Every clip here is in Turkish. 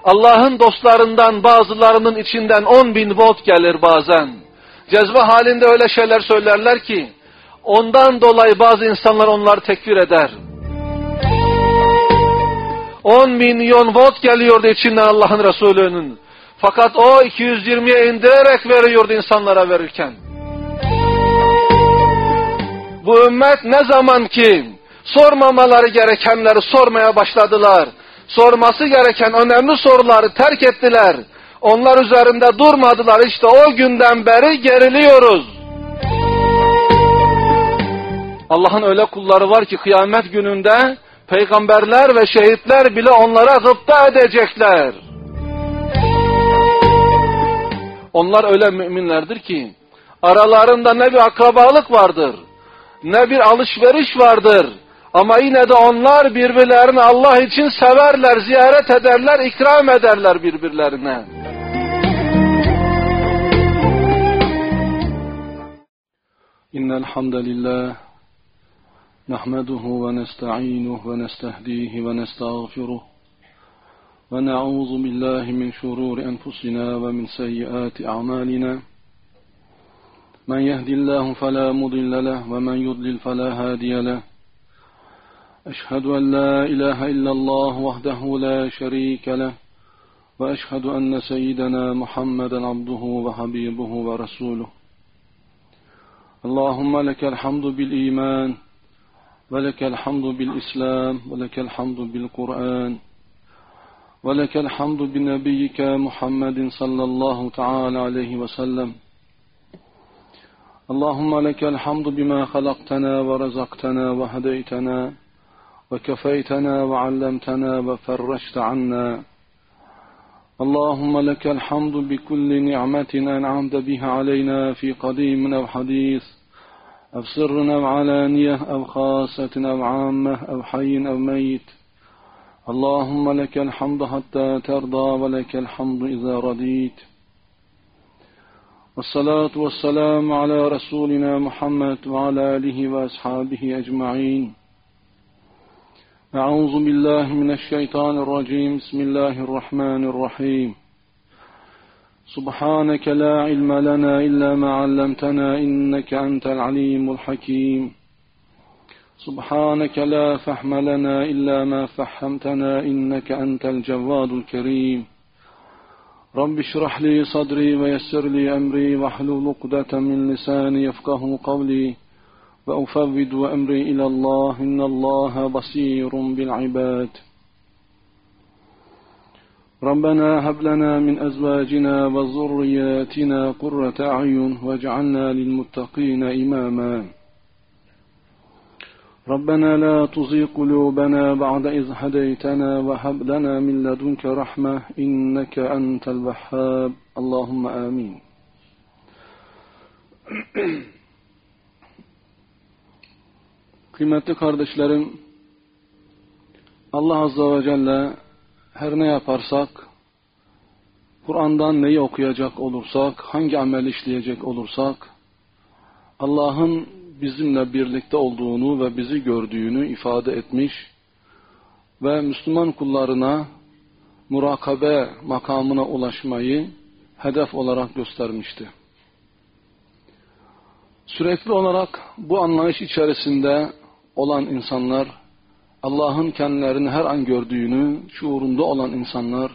Allah'ın dostlarından bazılarının içinden 10.000 volt gelir bazen. Cezbe halinde öyle şeyler söylerler ki, ondan dolayı bazı insanlar onları tekfir eder. 10 milyon volt geliyordu içinden Allah'ın Resulü'nün. Fakat o 220'ye indirerek veriyordu insanlara verirken. Bu ümmet ne zaman ki sormamaları gerekenleri sormaya başladılar, sorması gereken önemli soruları terk ettiler, onlar üzerinde durmadılar, işte o günden beri geriliyoruz. Allah'ın öyle kulları var ki kıyamet gününde peygamberler ve şehitler bile onlara gıpta edecekler. Onlar öyle müminlerdir ki aralarında ne bir akrabalık vardır, ne bir alışveriş vardır. Ama yine de onlar birbirlerini Allah için severler, ziyaret ederler, ikram ederler birbirlerine. İnnel hamdelillah nahmeduhu ve nesta'inuhu ve nestehdihi ve nestağfiruh ve na'udzu billahi min şururi enfusina ve min seyyiati a'malina. Men yehdillahu fela mudille leh ve men yudlil fela hadiye leh. أشهد أن لا إله إلا الله وحده لا شريك له وأشهد أن سيدنا محمدا عبده وحبيبه ورسوله اللهم لك الحمد بالإيمان ولك الحمد بالإسلام ولك الحمد بالقرآن ولك الحمد بنبيك محمد صلى الله تعالى عليه وسلم اللهم لك الحمد بما خلقتنا ورزقتنا وهديتنا وكفيتنا وعلمتنا وفرجت عنا اللهم لك الحمد بكل نعمة أنعمت بها علينا في قديم أو حديث أو سر أو علانية أو خاصة أو عامة أو حي أو ميت اللهم لك الحمد حتى ترضى ولك الحمد إذا رضيت والصلاة والسلام على رسولنا محمد وعلى آله وأصحابه أجمعين أعوذ بالله من الشيطان الرجيم بسم الله الرحمن الرحيم سبحانك لا علم لنا إلا ما علمتنا إنك أنت العليم الحكيم سبحانك لا فهم لنا إلا ما فهمتنا إنك أنت الجواد الكريم رب اشرح لي صدري ويسر لي أمري واحلل عقدة من لساني يفقه قولي وأفوض أمري إلى الله إن الله بصير بالعباد ربنا هب لنا من أزواجنا وذرياتنا قرة أعين واجعلنا للمتقين إماما ربنا لا تزغ قلوبنا بعد إذ هديتنا وهب لنا من لدنك رحمة إنك أنت الوهاب اللهم آمين. Kıymetli kardeşlerim, Allah Azze ve Celle her ne yaparsak, Kur'an'dan neyi okuyacak olursak, hangi amel işleyecek olursak, Allah'ın bizimle birlikte olduğunu ve bizi gördüğünü ifade etmiş ve Müslüman kullarına murakabe makamına ulaşmayı hedef olarak göstermişti. Sürekli olarak bu anlayış içerisinde olan insanlar, Allah'ın kendilerini her an gördüğünü şuurunda olan insanlar,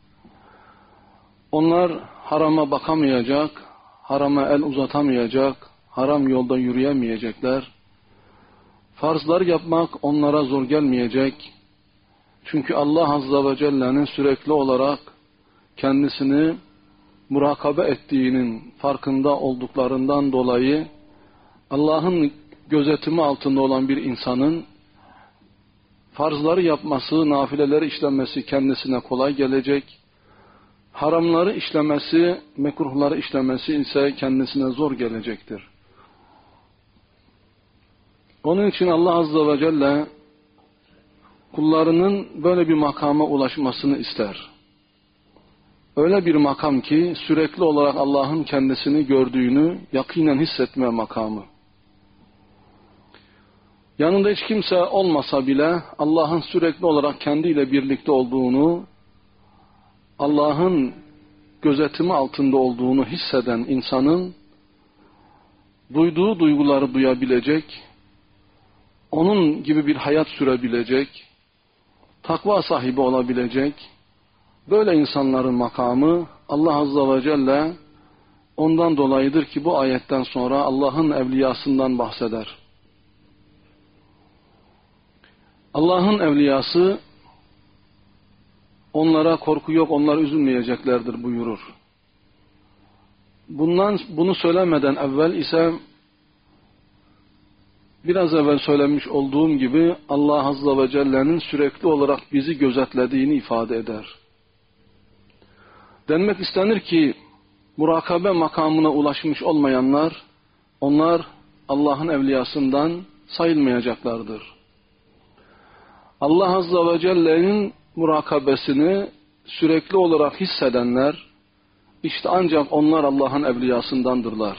onlar harama bakamayacak, harama el uzatamayacak, haram yolda yürüyemeyecekler. Farzlar yapmak onlara zor gelmeyecek. Çünkü Allah Azze ve Celle'nin sürekli olarak kendisini murakabe ettiğinin farkında olduklarından dolayı Allah'ın gözetimi altında olan bir insanın farzları yapması, nafileleri işlemesi kendisine kolay gelecek. Haramları işlemesi, mekruhları işlemesi ise kendisine zor gelecektir. Onun için Allah Azze ve Celle kullarının böyle bir makama ulaşmasını ister. Öyle bir makam ki sürekli olarak Allah'ın kendisini gördüğünü yakinen hissetme makamı. Yanında hiç kimse olmasa bile Allah'ın sürekli olarak kendiyle birlikte olduğunu Allah'ın gözetimi altında olduğunu hisseden insanın duyduğu duyguları duyabilecek, onun gibi bir hayat sürebilecek, takva sahibi olabilecek, böyle insanların makamı Allah Azze ve Celle ondan dolayıdır ki bu ayetten sonra Allah'ın evliyasından bahseder. Allah'ın evliyası onlara korku yok, onlar üzülmeyeceklerdir buyurur. Bunu söylemeden evvel ise biraz evvel söylemiş olduğum gibi Allah Azze ve Celle'nin sürekli olarak bizi gözetlediğini ifade eder. Denmek istenir ki murakabe makamına ulaşmış olmayanlar, onlar Allah'ın evliyasından sayılmayacaklardır. Allah Azze ve Celle'nin murakabesini sürekli olarak hissedenler, işte ancak onlar Allah'ın evliyasındandırlar.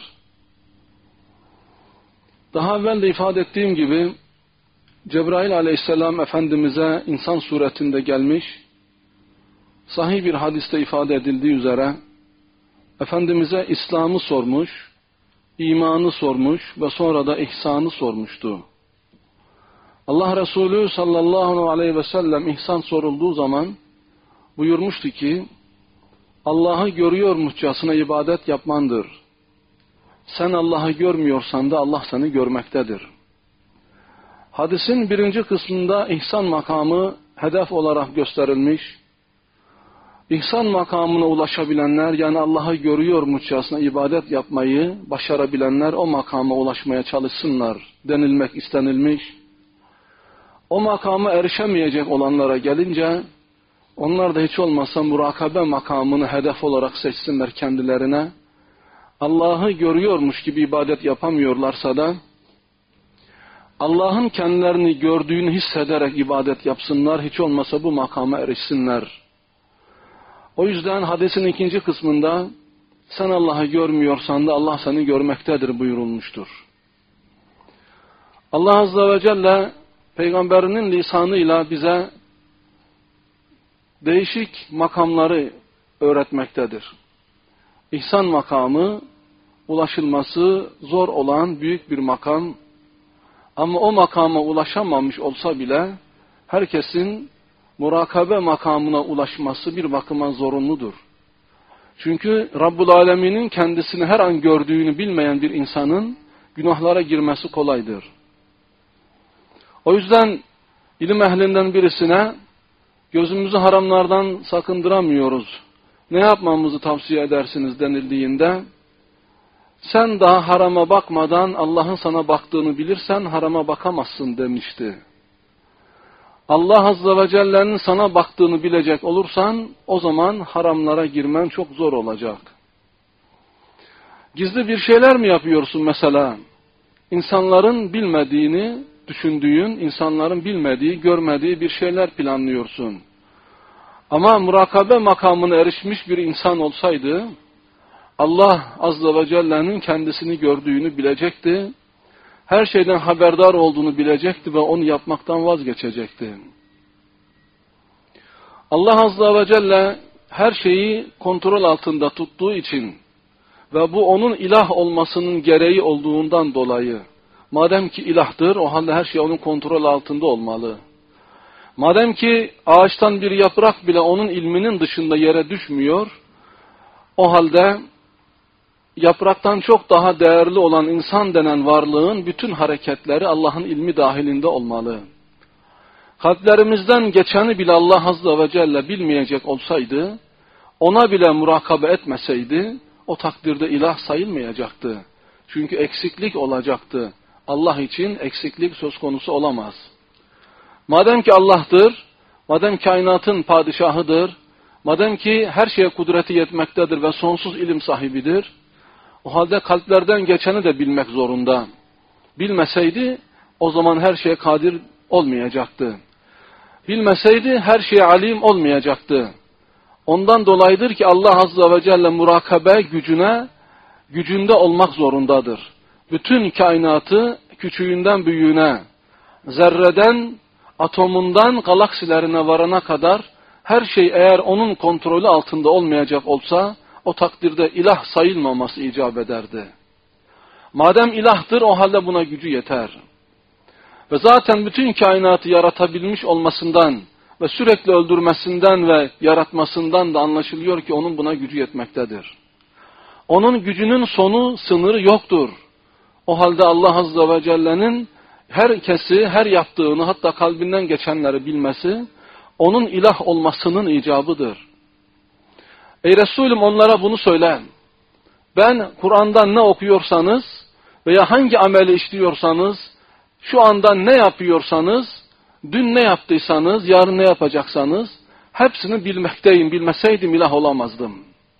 Daha evvel de ifade ettiğim gibi, Cebrail aleyhisselam Efendimiz'e insan suretinde gelmiş, sahih bir hadiste ifade edildiği üzere, Efendimiz'e İslam'ı sormuş, imanı sormuş ve sonra da ihsanı sormuştu. Allah Resulü sallallahu aleyhi ve sellem ihsan sorulduğu zaman buyurmuştu ki, Allah'ı görüyormuşçasına ibadet yapmandır. Sen Allah'ı görmüyorsan da Allah seni görmektedir. Hadisin birinci kısmında ihsan makamı hedef olarak gösterilmiş. İhsan makamına ulaşabilenler, yani Allah'ı görüyormuşçasına ibadet yapmayı başarabilenler o makama ulaşmaya çalışsınlar denilmek istenilmiş. O makama erişemeyecek olanlara gelince, onlar da hiç olmazsa murakabe makamını hedef olarak seçsinler kendilerine. Allah'ı görüyormuş gibi ibadet yapamıyorlarsa da, Allah'ın kendilerini gördüğünü hissederek ibadet yapsınlar, hiç olmazsa bu makama erişsinler. O yüzden hadisin ikinci kısmında, sen Allah'ı görmüyorsan da Allah seni görmektedir buyurulmuştur. Allah Azze ve Celle, Peygamberinin lisanıyla bize değişik makamları öğretmektedir. İhsan makamı, ulaşılması zor olan büyük bir makam. Ama o makama ulaşamamış olsa bile, herkesin murakabe makamına ulaşması bir bakıma zorunludur. Çünkü Rabbul Alemin'in kendisini her an gördüğünü bilmeyen bir insanın günahlara girmesi kolaydır. O yüzden ilim ehlinden birisine gözümüzü haramlardan sakındıramıyoruz, ne yapmamızı tavsiye edersiniz denildiğinde, sen daha harama bakmadan Allah'ın sana baktığını bilirsen harama bakamazsın demişti. Allah Azze ve Celle'nin sana baktığını bilecek olursan o zaman haramlara girmen çok zor olacak. Gizli bir şeyler mi yapıyorsun mesela? İnsanların bilmediğini düşündüğün, insanların bilmediği, görmediği bir şeyler planlıyorsun. Ama murakabe makamına erişmiş bir insan olsaydı, Allah Azze ve Celle'nin kendisini gördüğünü bilecekti, her şeyden haberdar olduğunu bilecekti ve onu yapmaktan vazgeçecekti. Allah Azze ve Celle her şeyi kontrol altında tuttuğu için ve bu onun ilah olmasının gereği olduğundan dolayı, madem ki ilahtır, o halde her şey onun kontrol altında olmalı. Madem ki ağaçtan bir yaprak bile onun ilminin dışında yere düşmüyor, o halde yapraktan çok daha değerli olan insan denen varlığın bütün hareketleri Allah'ın ilmi dahilinde olmalı. Kalplerimizden geçeni bile Allah Azze ve Celle bilmeyecek olsaydı, ona bile murakabe etmeseydi, o takdirde ilah sayılmayacaktı. Çünkü eksiklik olacaktı. Allah için eksiklik söz konusu olamaz. Madem ki Allah'tır, madem kainatın padişahıdır, madem ki her şeye kudreti yetmektedir ve sonsuz ilim sahibidir, o halde kalplerden geçeni de bilmek zorunda. Bilmeseydi o zaman her şeye kadir olmayacaktı. Bilmeseydi her şeye alim olmayacaktı. Ondan dolayıdır ki Allah Azze ve Celle murakabe gücünde olmak zorundadır. Bütün kainatı küçüğünden büyüğüne, zerreden atomundan galaksilerine varana kadar her şey eğer onun kontrolü altında olmayacak olsa, o takdirde ilah sayılmaması icap ederdi. Madem ilahtır, o halde buna gücü yeter. Ve zaten bütün kainatı yaratabilmiş olmasından ve sürekli öldürmesinden ve yaratmasından da anlaşılıyor ki onun buna gücü yetmektedir. Onun gücünün sonu, sınırı yoktur. O halde Allah Azze ve Celle'nin herkesi, her yaptığını, hatta kalbinden geçenleri bilmesi, onun ilah olmasının icabıdır. Ey Resulüm, onlara bunu söyle. Ben Kur'an'dan ne okuyorsanız veya hangi ameli işliyorsanız, şu anda ne yapıyorsanız, dün ne yaptıysanız, yarın ne yapacaksanız, hepsini bilmekteyim. Bilmeseydim ilah olamazdım.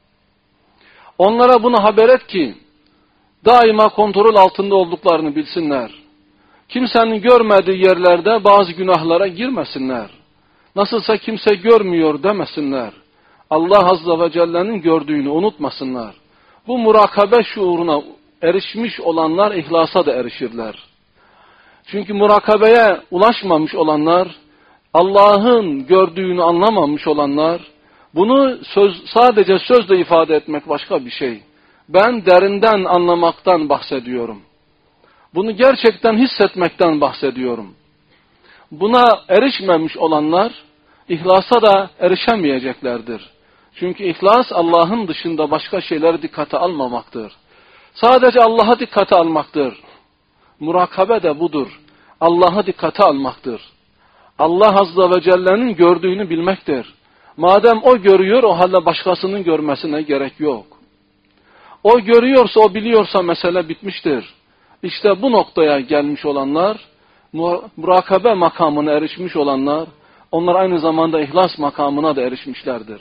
Onlara bunu haber et ki, daima kontrol altında olduklarını bilsinler. Kimsenin görmediği yerlerde bazı günahlara girmesinler. Nasılsa kimse görmüyor demesinler. Allah Azze ve Celle'nin gördüğünü unutmasınlar. Bu murakabe şuuruna erişmiş olanlar ihlasa da erişirler. Çünkü murakabeye ulaşmamış olanlar, Allah'ın gördüğünü anlamamış olanlar, bunu sadece sözle ifade etmek başka bir şey. Ben derinden anlamaktan bahsediyorum. Bunu gerçekten hissetmekten bahsediyorum. Buna erişmemiş olanlar, ihlasa da erişemeyeceklerdir. Çünkü ihlas Allah'ın dışında başka şeyleri dikkate almamaktır. Sadece Allah'a dikkate almaktır. Murakabe de budur. Allah'a dikkate almaktır. Allah Azze ve Celle'nin gördüğünü bilmektir. Madem o görüyor, o halde başkasının görmesine gerek yok. O görüyorsa, o biliyorsa mesele bitmiştir. İşte bu noktaya gelmiş olanlar, murakabe makamına erişmiş olanlar, onlar aynı zamanda ihlas makamına da erişmişlerdir.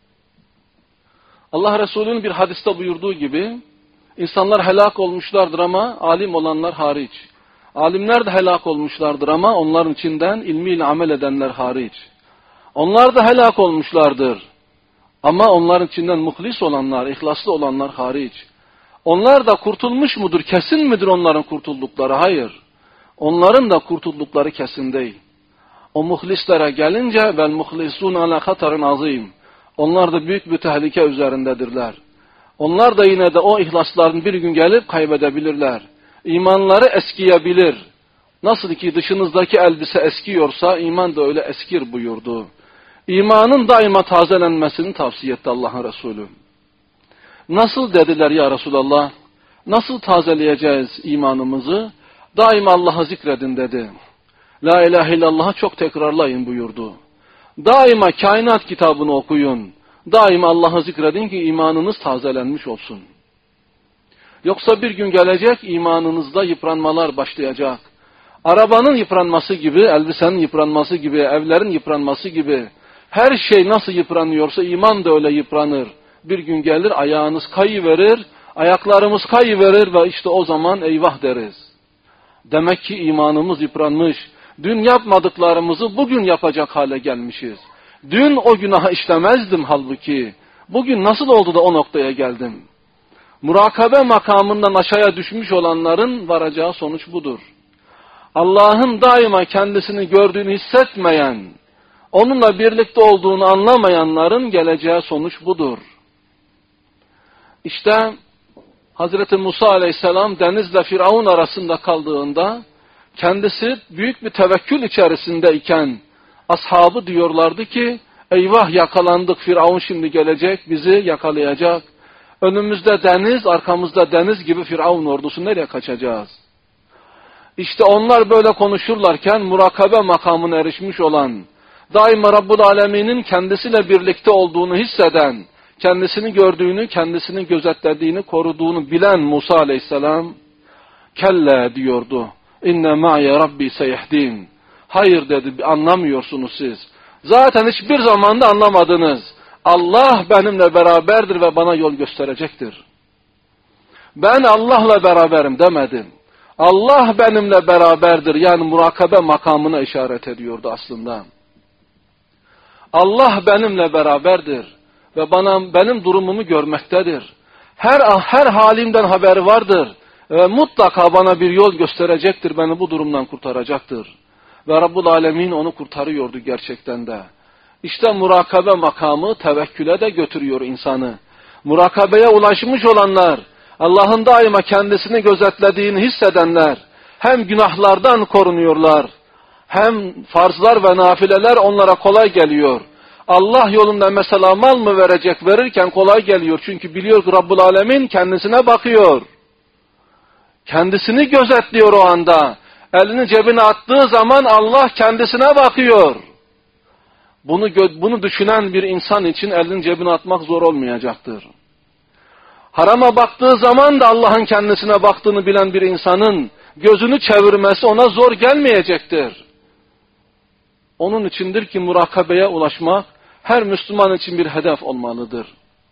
Allah Resulü'nün bir hadiste buyurduğu gibi, insanlar helak olmuşlardır ama alim olanlar hariç. Alimler de helak olmuşlardır ama onların içinden ilmiyle amel edenler hariç. Onlar da helak olmuşlardır ama onların içinden muhlis olanlar, ihlaslı olanlar hariç. Onlar da kurtulmuş mudur? Kesin midir onların kurtuldukları? Hayır. Onların da kurtuldukları kesin değil. O muhlislere gelince vel muhlisun ala hatarın azim. Onlar da büyük bir tehlike üzerindedirler. Onlar da yine de o ihlasların bir gün gelip kaybedebilirler. İmanları eskiyebilir. Nasıl ki dışınızdaki elbise eskiyorsa iman da öyle eskir buyurdu. İmanın daima tazelenmesini tavsiye etti Allah'ın Resulü. Nasıl dediler ya Resulallah? Nasıl tazeleyeceğiz imanımızı? Daima Allah'ı zikredin dedi. La ilahe illallah'ı çok tekrarlayın buyurdu. Daima kainat kitabını okuyun. Daima Allah'ı zikredin ki imanınız tazelenmiş olsun. Yoksa bir gün gelecek imanınızda yıpranmalar başlayacak. Arabanın yıpranması gibi, elbisenin yıpranması gibi, evlerin yıpranması gibi, her şey nasıl yıpranıyorsa iman da öyle yıpranır. Bir gün gelir ayağınız kayıverir, ayaklarımız kayıverir ve işte o zaman eyvah deriz. Demek ki imanımız yıpranmış. Dün yapmadıklarımızı bugün yapacak hale gelmişiz. Dün o günahı işlemezdim halbuki. Bugün nasıl oldu da o noktaya geldim? Murakabe makamından aşağıya düşmüş olanların varacağı sonuç budur. Allah'ın daima kendisini gördüğünü hissetmeyen, onunla birlikte olduğunu anlamayanların geleceği sonuç budur. İşte Hazreti Musa Aleyhisselam denizle Firavun arasında kaldığında, kendisi büyük bir tevekkül içerisindeyken ashabı diyorlardı ki, eyvah yakalandık, Firavun şimdi gelecek, bizi yakalayacak. Önümüzde deniz, arkamızda deniz gibi Firavun ordusu, nereye kaçacağız? İşte onlar böyle konuşurlarken murakabe makamına erişmiş olan, daima Rabbul Alemin'in kendisiyle birlikte olduğunu hisseden, kendisini gördüğünü, kendisini gözetlediğini, koruduğunu bilen Musa Aleyhisselam, kelle diyordu. İnne ma'ye Rabbi seyehdin. Hayır dedi, anlamıyorsunuz siz. Zaten hiçbir zamanda anlamadınız. Allah benimle beraberdir ve bana yol gösterecektir. Ben Allah'la beraberim demedim. Allah benimle beraberdir, yani murakabe makamına işaret ediyordu aslında. Allah benimle beraberdir ve benim durumumu görmektedir. Her halimden haberi vardır ve mutlaka bana bir yol gösterecektir, beni bu durumdan kurtaracaktır. Ve Rabbul Alemin onu kurtarıyordu gerçekten de. İşte murakabe makamı tevekküle de götürüyor insanı. Murakabeye ulaşmış olanlar, Allah'ın daima kendisini gözetlediğini hissedenler, hem günahlardan korunuyorlar, hem farzlar ve nafileler onlara kolay geliyor. Allah yolunda mesela mal mı verecek, verirken kolay geliyor. Çünkü biliyor ki Rabbul Alemin kendisine bakıyor. Kendisini gözetliyor o anda. Elini cebine attığı zaman Allah kendisine bakıyor. Bunu düşünen bir insan için elini cebine atmak zor olmayacaktır. Harama baktığı zaman da Allah'ın kendisine baktığını bilen bir insanın gözünü çevirmesi ona zor gelmeyecektir. Onun içindir ki murakabeye ulaşmak her Müslüman için bir hedef olmalıdır.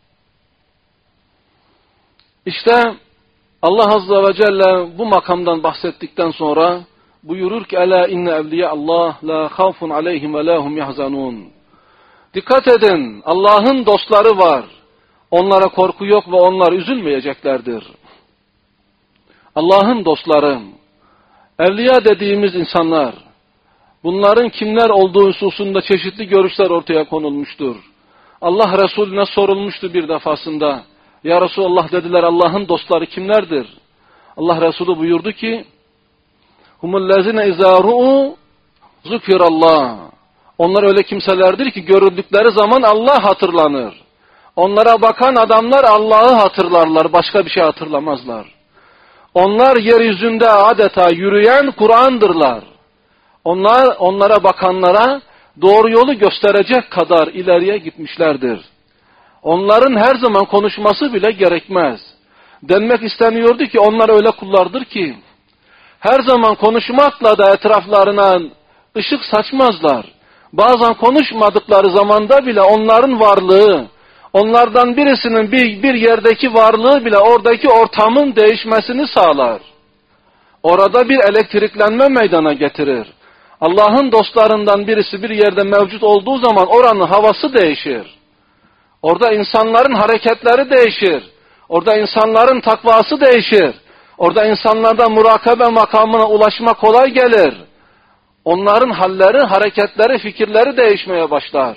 İşte Allah Azze ve Celle bu makamdan bahsettikten sonra buyurur ki Ela inne evliya Allah la khawfun aleyhim ve lahum yahzanun. Dikkat edin, Allah'ın dostları var. Onlara korku yok ve onlar üzülmeyeceklerdir. Allah'ın dostları, evliya dediğimiz insanlar, bunların kimler olduğu hususunda çeşitli görüşler ortaya konulmuştur. Allah Resulüne sorulmuştu bir defasında. Ya Resulallah dediler, Allah'ın dostları kimlerdir? Allah Resulü buyurdu ki, Humullezine izâ ru'u zukirallah. Onlar öyle kimselerdir ki görüldükleri zaman Allah hatırlanır. Onlara bakan adamlar Allah'ı hatırlarlar, başka bir şey hatırlamazlar. Onlar yeryüzünde adeta yürüyen Kur'an'dırlar. Onlara bakanlara doğru yolu gösterecek kadar ileriye gitmişlerdir. Onların her zaman konuşması bile gerekmez. Denmek isteniyordu ki onlar öyle kullardır ki her zaman konuşmakla da etraflarına ışık saçmazlar. Bazen konuşmadıkları zamanda bile onların varlığı, onlardan birisinin bir yerdeki varlığı bile oradaki ortamın değişmesini sağlar. Orada bir elektriklenme meydana getirir. Allah'ın dostlarından birisi bir yerde mevcut olduğu zaman oranın havası değişir. Orada insanların hareketleri değişir. Orada insanların takvası değişir. Orada insanlarda murakabe makamına ulaşma kolay gelir. Onların halleri, hareketleri, fikirleri değişmeye başlar.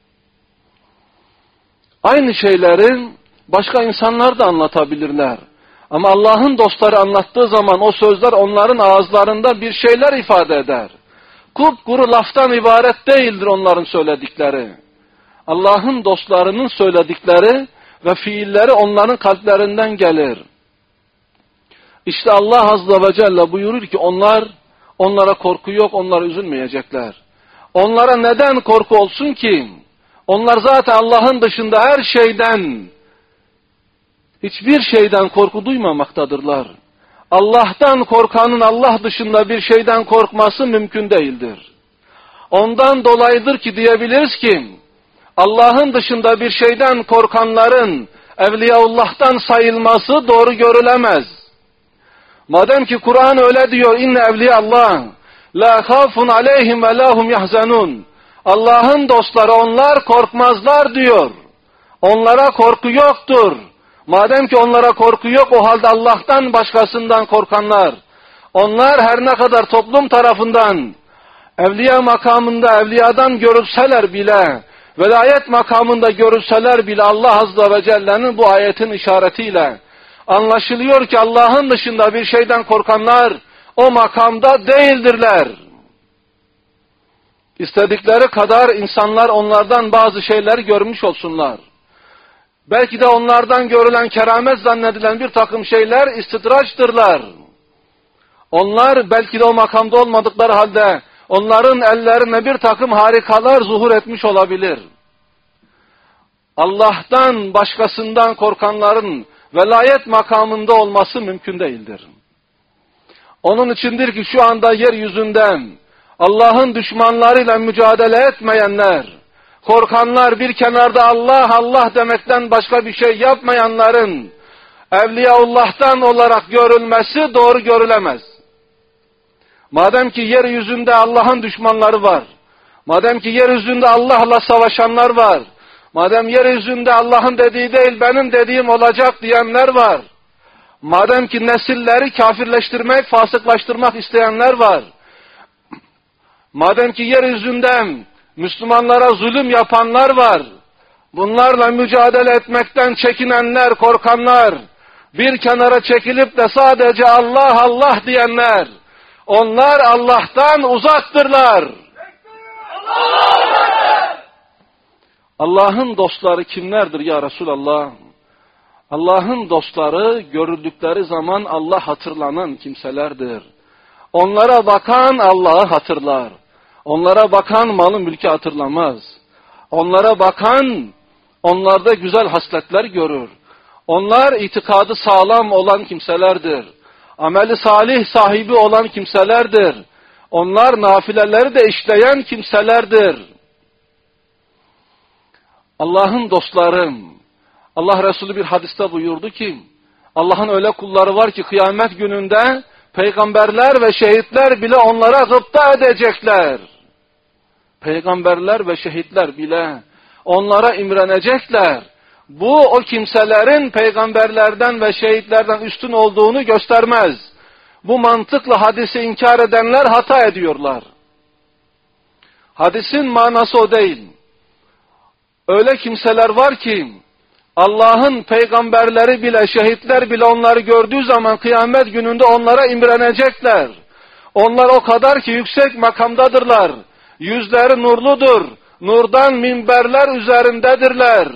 Aynı şeyleri başka insanlar da anlatabilirler. Ama Allah'ın dostları anlattığı zaman o sözler onların ağızlarında bir şeyler ifade eder. Kupkuru laftan ibaret değildir onların söyledikleri. Allah'ın dostlarının söyledikleri ve fiilleri onların kalplerinden gelir. İşte Allah Azze ve Celle buyurur ki onlara korku yok, onlar üzülmeyecekler. Onlara neden korku olsun ki? Onlar zaten Allah'ın dışında her şeyden, hiçbir şeyden korku duymamaktadırlar. Allah'tan korkanın Allah dışında bir şeyden korkması mümkün değildir. Ondan dolayıdır ki diyebiliriz ki, Allah'ın dışında bir şeyden korkanların Evliyaullah'tan sayılması doğru görülemez. Madem ki Kur'an öyle diyor, inne evliyallah la khafun aleyhim ve lahum yahzanun. Allah'ın dostları onlar korkmazlar diyor. Onlara korku yoktur. Madem ki onlara korku yok, o halde Allah'tan başkasından korkanlar, onlar her ne kadar toplum tarafından evliya makamında evliyadan görülseler bile, velayet makamında görülseler bile Allah Azze ve Celle'nin bu ayetin işaretiyle anlaşılıyor ki Allah'ın dışında bir şeyden korkanlar o makamda değildirler. İstedikleri kadar insanlar onlardan bazı şeyler görmüş olsunlar. Belki de onlardan görülen keramet zannedilen bir takım şeyler istidraçtırlar. Onlar belki de o makamda olmadıkları halde onların ellerine bir takım harikalar zuhur etmiş olabilir. Allah'tan başkasından korkanların velayet makamında olması mümkün değildir. Onun içindir ki şu anda yeryüzünden Allah'ın düşmanlarıyla mücadele etmeyenler, korkanlar, bir kenarda Allah Allah demekten başka bir şey yapmayanların Evliyaullah'tan olarak görülmesi doğru görülemez. Madem ki yeryüzünde Allah'ın düşmanları var, madem ki yeryüzünde Allah'la savaşanlar var, madem yeryüzünde Allah'ın dediği değil benim dediğim olacak diyenler var, madem ki nesilleri kafirleştirmek, fasıklaştırmak isteyenler var, madem ki yeryüzünden Müslümanlara zulüm yapanlar var. Bunlarla mücadele etmekten çekinenler, korkanlar, bir kenara çekilip de sadece Allah Allah diyenler, onlar Allah'tan uzaktırlar. Allah'ın dostları kimlerdir ya Resulallah? Allah'ın dostları görüldükleri zaman Allah hatırlanan kimselerdir. Onlara bakan Allah'ı hatırlar. Onlara bakan malı mülkü hatırlamaz. Onlara bakan onlarda güzel hasletler görür. Onlar itikadı sağlam olan kimselerdir. Ameli salih sahibi olan kimselerdir. Onlar nafileleri de işleyen kimselerdir. Allah'ın dostlarım, Allah Resulü bir hadiste buyurdu ki, Allah'ın öyle kulları var ki kıyamet gününde peygamberler ve şehitler bile onlara gıpta edecekler. Peygamberler ve şehitler bile onlara imrenecekler. Bu o kimselerin peygamberlerden ve şehitlerden üstün olduğunu göstermez. Bu mantıkla hadisi inkar edenler hata ediyorlar. Hadisin manası o değil. Öyle kimseler var ki Allah'ın peygamberleri bile, şehitler bile onları gördüğü zaman kıyamet gününde onlara imrenecekler. Onlar o kadar ki yüksek makamdadırlar. Yüzleri nurludur. Nurdan minberler üzerindedirler.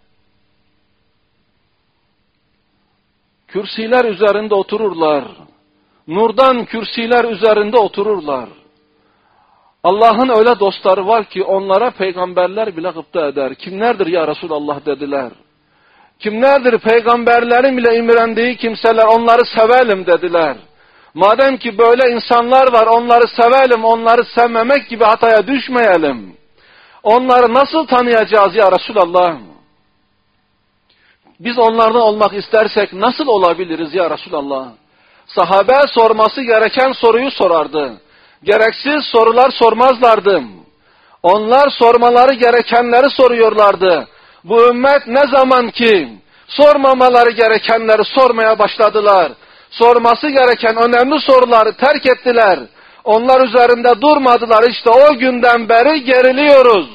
Kürsiler üzerinde otururlar. Nurdan kürsiler üzerinde otururlar. Allah'ın öyle dostları var ki onlara peygamberler bile gıpta eder. Kimlerdir ya Resulallah dediler. Kimlerdir peygamberlerin bile imrendiği kimseler, onları sevelim dediler. Madem ki böyle insanlar var, onları sevelim, onları sevmemek gibi hataya düşmeyelim. Onları nasıl tanıyacağız ya Resulallah? Biz onlardan olmak istersek nasıl olabiliriz ya Resulallah? Sahabe sorması gereken soruyu sorardı. Gereksiz sorular sormazlardı. Onlar sormaları gerekenleri soruyorlardı. Bu ümmet ne zaman ki sormamaları gerekenleri sormaya başladılar. Sorması gereken önemli soruları terk ettiler. Onlar üzerinde durmadılar. İşte o günden beri geriliyoruz.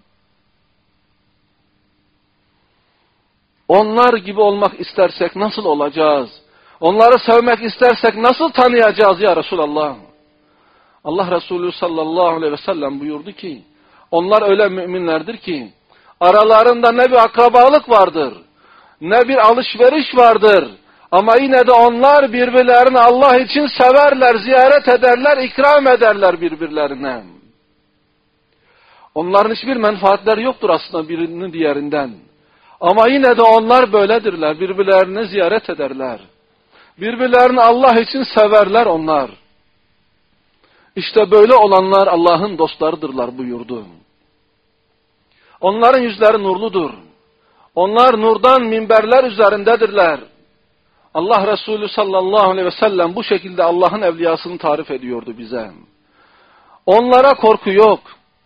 Onlar gibi olmak istersek nasıl olacağız? Onları sevmek istersek nasıl tanıyacağız ya Resulallah? Allah Resulü sallallahu aleyhi ve sellem buyurdu ki, onlar öyle müminlerdir ki, aralarında ne bir akrabalık vardır, ne bir alışveriş vardır. Ama yine de onlar birbirlerini Allah için severler, ziyaret ederler, ikram ederler birbirlerine. Onların hiçbir menfaatleri yoktur aslında birinin diğerinden. Ama yine de onlar böyledirler, birbirlerini ziyaret ederler. Birbirlerini Allah için severler onlar. İşte böyle olanlar Allah'ın dostlarıdırlar buyurdu. Onların yüzleri nurludur. Onlar nurdan minberler üzerindedirler. Allah Resulü sallallahu aleyhi ve sellem bu şekilde Allah'ın evliyasını tarif ediyordu bize. Onlara korku yok.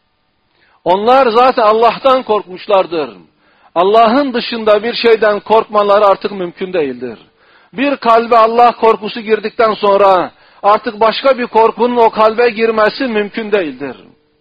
Onlar zaten Allah'tan korkmuşlardır. Allah'ın dışında bir şeyden korkmaları artık mümkün değildir. Bir kalbe Allah korkusu girdikten sonra artık başka bir korkunun o kalbe girmesi mümkün değildir.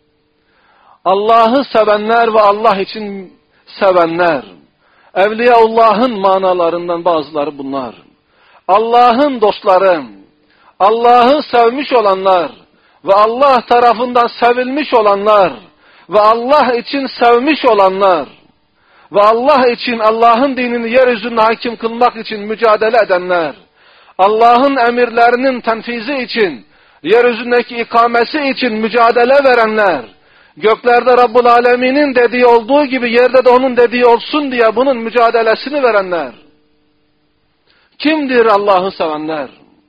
Allah'ı sevenler ve Allah için sevenler, Evliyaullah'ın manalarından bazıları bunlar. Allah'ın dostları, Allah'ı sevmiş olanlar ve Allah tarafından sevilmiş olanlar ve Allah için sevmiş olanlar ve Allah için Allah'ın dinini yeryüzünde hakim kılmak için mücadele edenler, Allah'ın emirlerinin tenfizi için, yeryüzündeki ikamesi için mücadele verenler, göklerde Rabbul Alemin'in dediği olduğu gibi yerde de onun dediği olsun diye bunun mücadelesini verenler. Kimdir Allah'ı sevenler?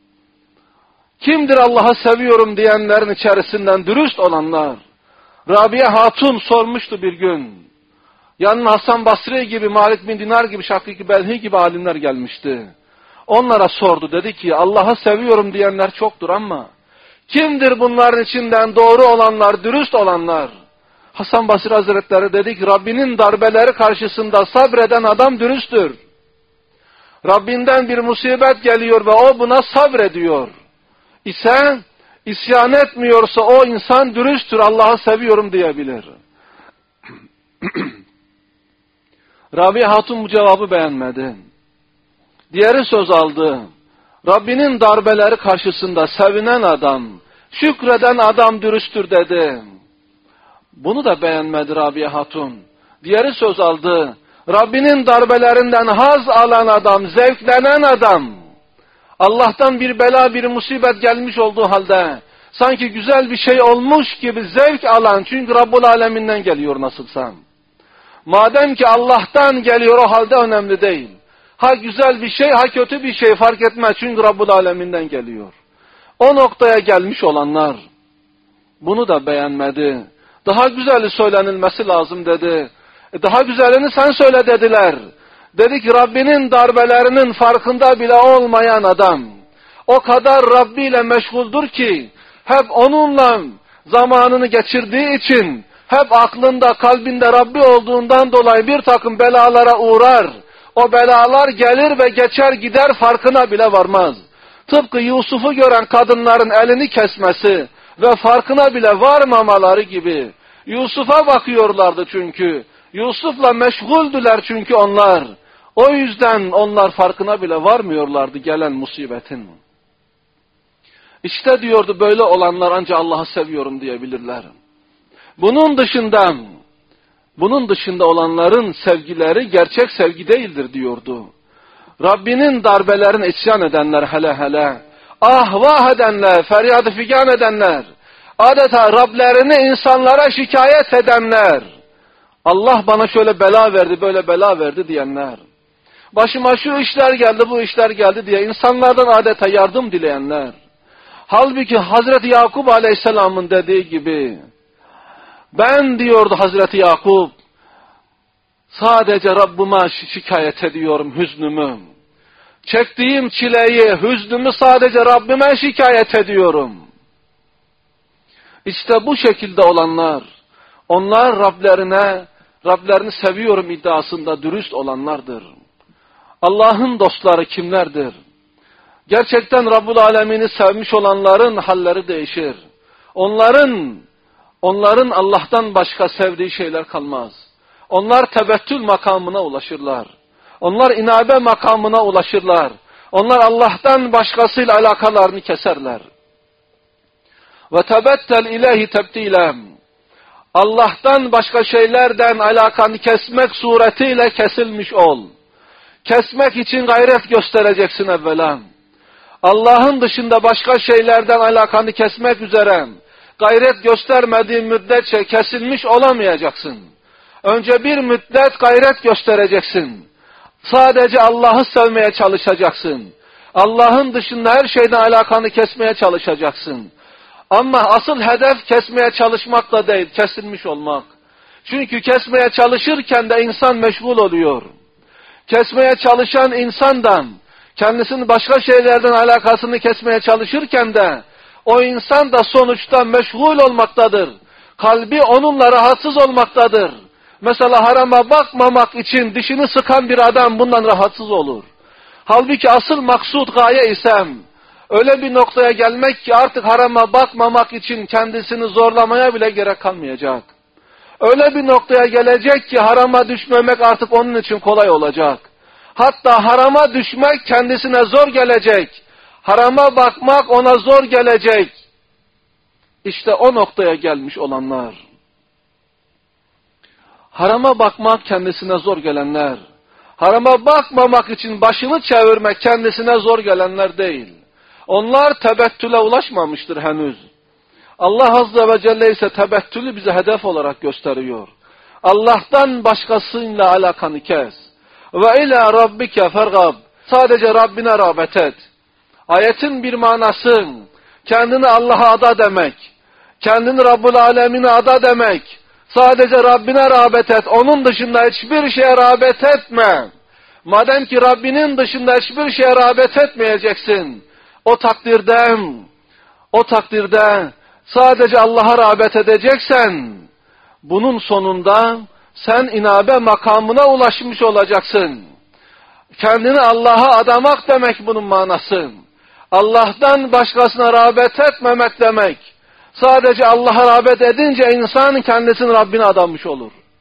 Kimdir Allah'ı seviyorum diyenlerin içerisinden dürüst olanlar? Rabia Hatun sormuştu bir gün. Yanına Hasan Basri gibi, Malik bin Dinar gibi, Şakik Belhi gibi alimler gelmişti. Onlara sordu, dedi ki Allah'ı seviyorum diyenler çoktur ama kimdir bunların içinden doğru olanlar, dürüst olanlar? Hasan Basri Hazretleri dedi ki Rabbinin darbeleri karşısında sabreden adam dürüsttür. Rabbinden bir musibet geliyor ve o buna sabrediyor. İsyan etmiyorsa o insan dürüsttür, Allah'ı seviyorum diyebilir. Rabia Hatun bu cevabı beğenmedi. Diğeri söz aldı. Rabbinin darbeleri karşısında sevinen adam, şükreden adam dürüsttür dedi. Bunu da beğenmedi Rabia Hatun. Diğeri söz aldı. Rabbinin darbelerinden haz alan adam, zevklenen adam, Allah'tan bir bela, bir musibet gelmiş olduğu halde, sanki güzel bir şey olmuş gibi zevk alan, çünkü Rabbul Alemin'den geliyor nasılsa. Madem ki Allah'tan geliyor, o halde önemli değil. Ha güzel bir şey, ha kötü bir şey fark etmez, çünkü Rabbul Alemin'den geliyor. O noktaya gelmiş olanlar, bunu da beğenmedi. Daha güzeli söylenilmesi lazım dedi. Daha güzelini sen söyle dediler. Dedi ki Rabbinin darbelerinin farkında bile olmayan adam, o kadar Rabbi ile meşguldür ki, hep onunla zamanını geçirdiği için, hep aklında, kalbinde Rabbi olduğundan dolayı bir takım belalara uğrar. O belalar gelir ve geçer gider, farkına bile varmaz. Tıpkı Yusuf'u gören kadınların elini kesmesi ve farkına bile varmamaları gibi. Yusuf'a bakıyorlardı çünkü. Yusuf'la meşguldüler çünkü onlar. O yüzden onlar farkına bile varmıyorlardı gelen musibetin. İşte diyordu, böyle olanlar ancak Allah'ı seviyorum diyebilirler. Bunun dışında olanların sevgileri gerçek sevgi değildir diyordu. Rabbinin darbelerine isyan edenler, hele ah vah edenler, feryadı figan edenler, adeta Rablerini insanlara şikayet edenler, Allah bana şöyle bela verdi, böyle bela verdi diyenler, başıma şu işler geldi, bu işler geldi diye insanlardan adeta yardım dileyenler. Halbuki Hazreti Yakup Aleyhisselam'ın dediği gibi, ben diyordu Hazreti Yakup, sadece Rabbime şikayet ediyorum hüznümü. Çektiğim çileyi, hüznümü sadece Rabbime şikayet ediyorum. İşte bu şekilde olanlar, onlar Rablerini seviyorum iddiasında dürüst olanlardır. Allah'ın dostları kimlerdir? Gerçekten Rabbul Alemin'i sevmiş olanların halleri değişir. Onların Allah'tan başka sevdiği şeyler kalmaz. Onlar tebettül makamına ulaşırlar. Onlar inabe makamına ulaşırlar. Onlar Allah'tan başkasıyla alakalarını keserler. Ve tebettel ilahi tebdilem. Allah'tan başka şeylerden alakanı kesmek suretiyle kesilmiş ol. Kesmek için gayret göstereceksin evvela. Allah'ın dışında başka şeylerden alakanı kesmek üzere gayret göstermediğin müddetçe kesilmiş olamayacaksın. Önce bir müddet gayret göstereceksin. Sadece Allah'ı sevmeye çalışacaksın. Allah'ın dışında her şeyden alakanı kesmeye çalışacaksın. Ama asıl hedef kesmeye çalışmak da değil, kesilmiş olmak. Çünkü kesmeye çalışırken de insan meşgul oluyor. Kesmeye çalışan insandan, kendisinin başka şeylerden alakasını kesmeye çalışırken de, o insan da sonuçta meşgul olmaktadır. Kalbi onunla rahatsız olmaktadır. Mesela harama bakmamak için dişini sıkan bir adam bundan rahatsız olur. Halbuki asıl maksud, gaye ise öyle bir noktaya gelmek ki artık harama bakmamak için kendisini zorlamaya bile gerek kalmayacak. Öyle bir noktaya gelecek ki harama düşmemek artık onun için kolay olacak. Hatta harama düşmek kendisine zor gelecek. Harama bakmak ona zor gelecek. İşte o noktaya gelmiş olanlar. Harama bakmak kendisine zor gelenler. Harama bakmamak için başını çevirmek kendisine zor gelenler değil. Onlar tebettüle ulaşmamıştır henüz. Allah Azze ve Celle ise tebettülü bize hedef olarak gösteriyor. Allah'tan başkasıyla alakanı kes. Ve ila rabbike fergab. Sadece Rabbine rağbet et. Ayetin bir manası, kendini Allah'a ada demek. Kendini Rabbul Alemin'e ada demek. Sadece Rabbine rağbet et. Onun dışında hiçbir şeye rağbet etme. Madem ki Rabbinin dışında hiçbir şeye rağbet etmeyeceksin. O takdirde sadece Allah'a rağbet edeceksen, bunun sonunda sen inabe makamına ulaşmış olacaksın. Kendini Allah'a adamak demek bunun manası. Allah'tan başkasına rağbet etmemek demek. Sadece Allah'a rağbet edince insan kendisini Rabbine adamış olur.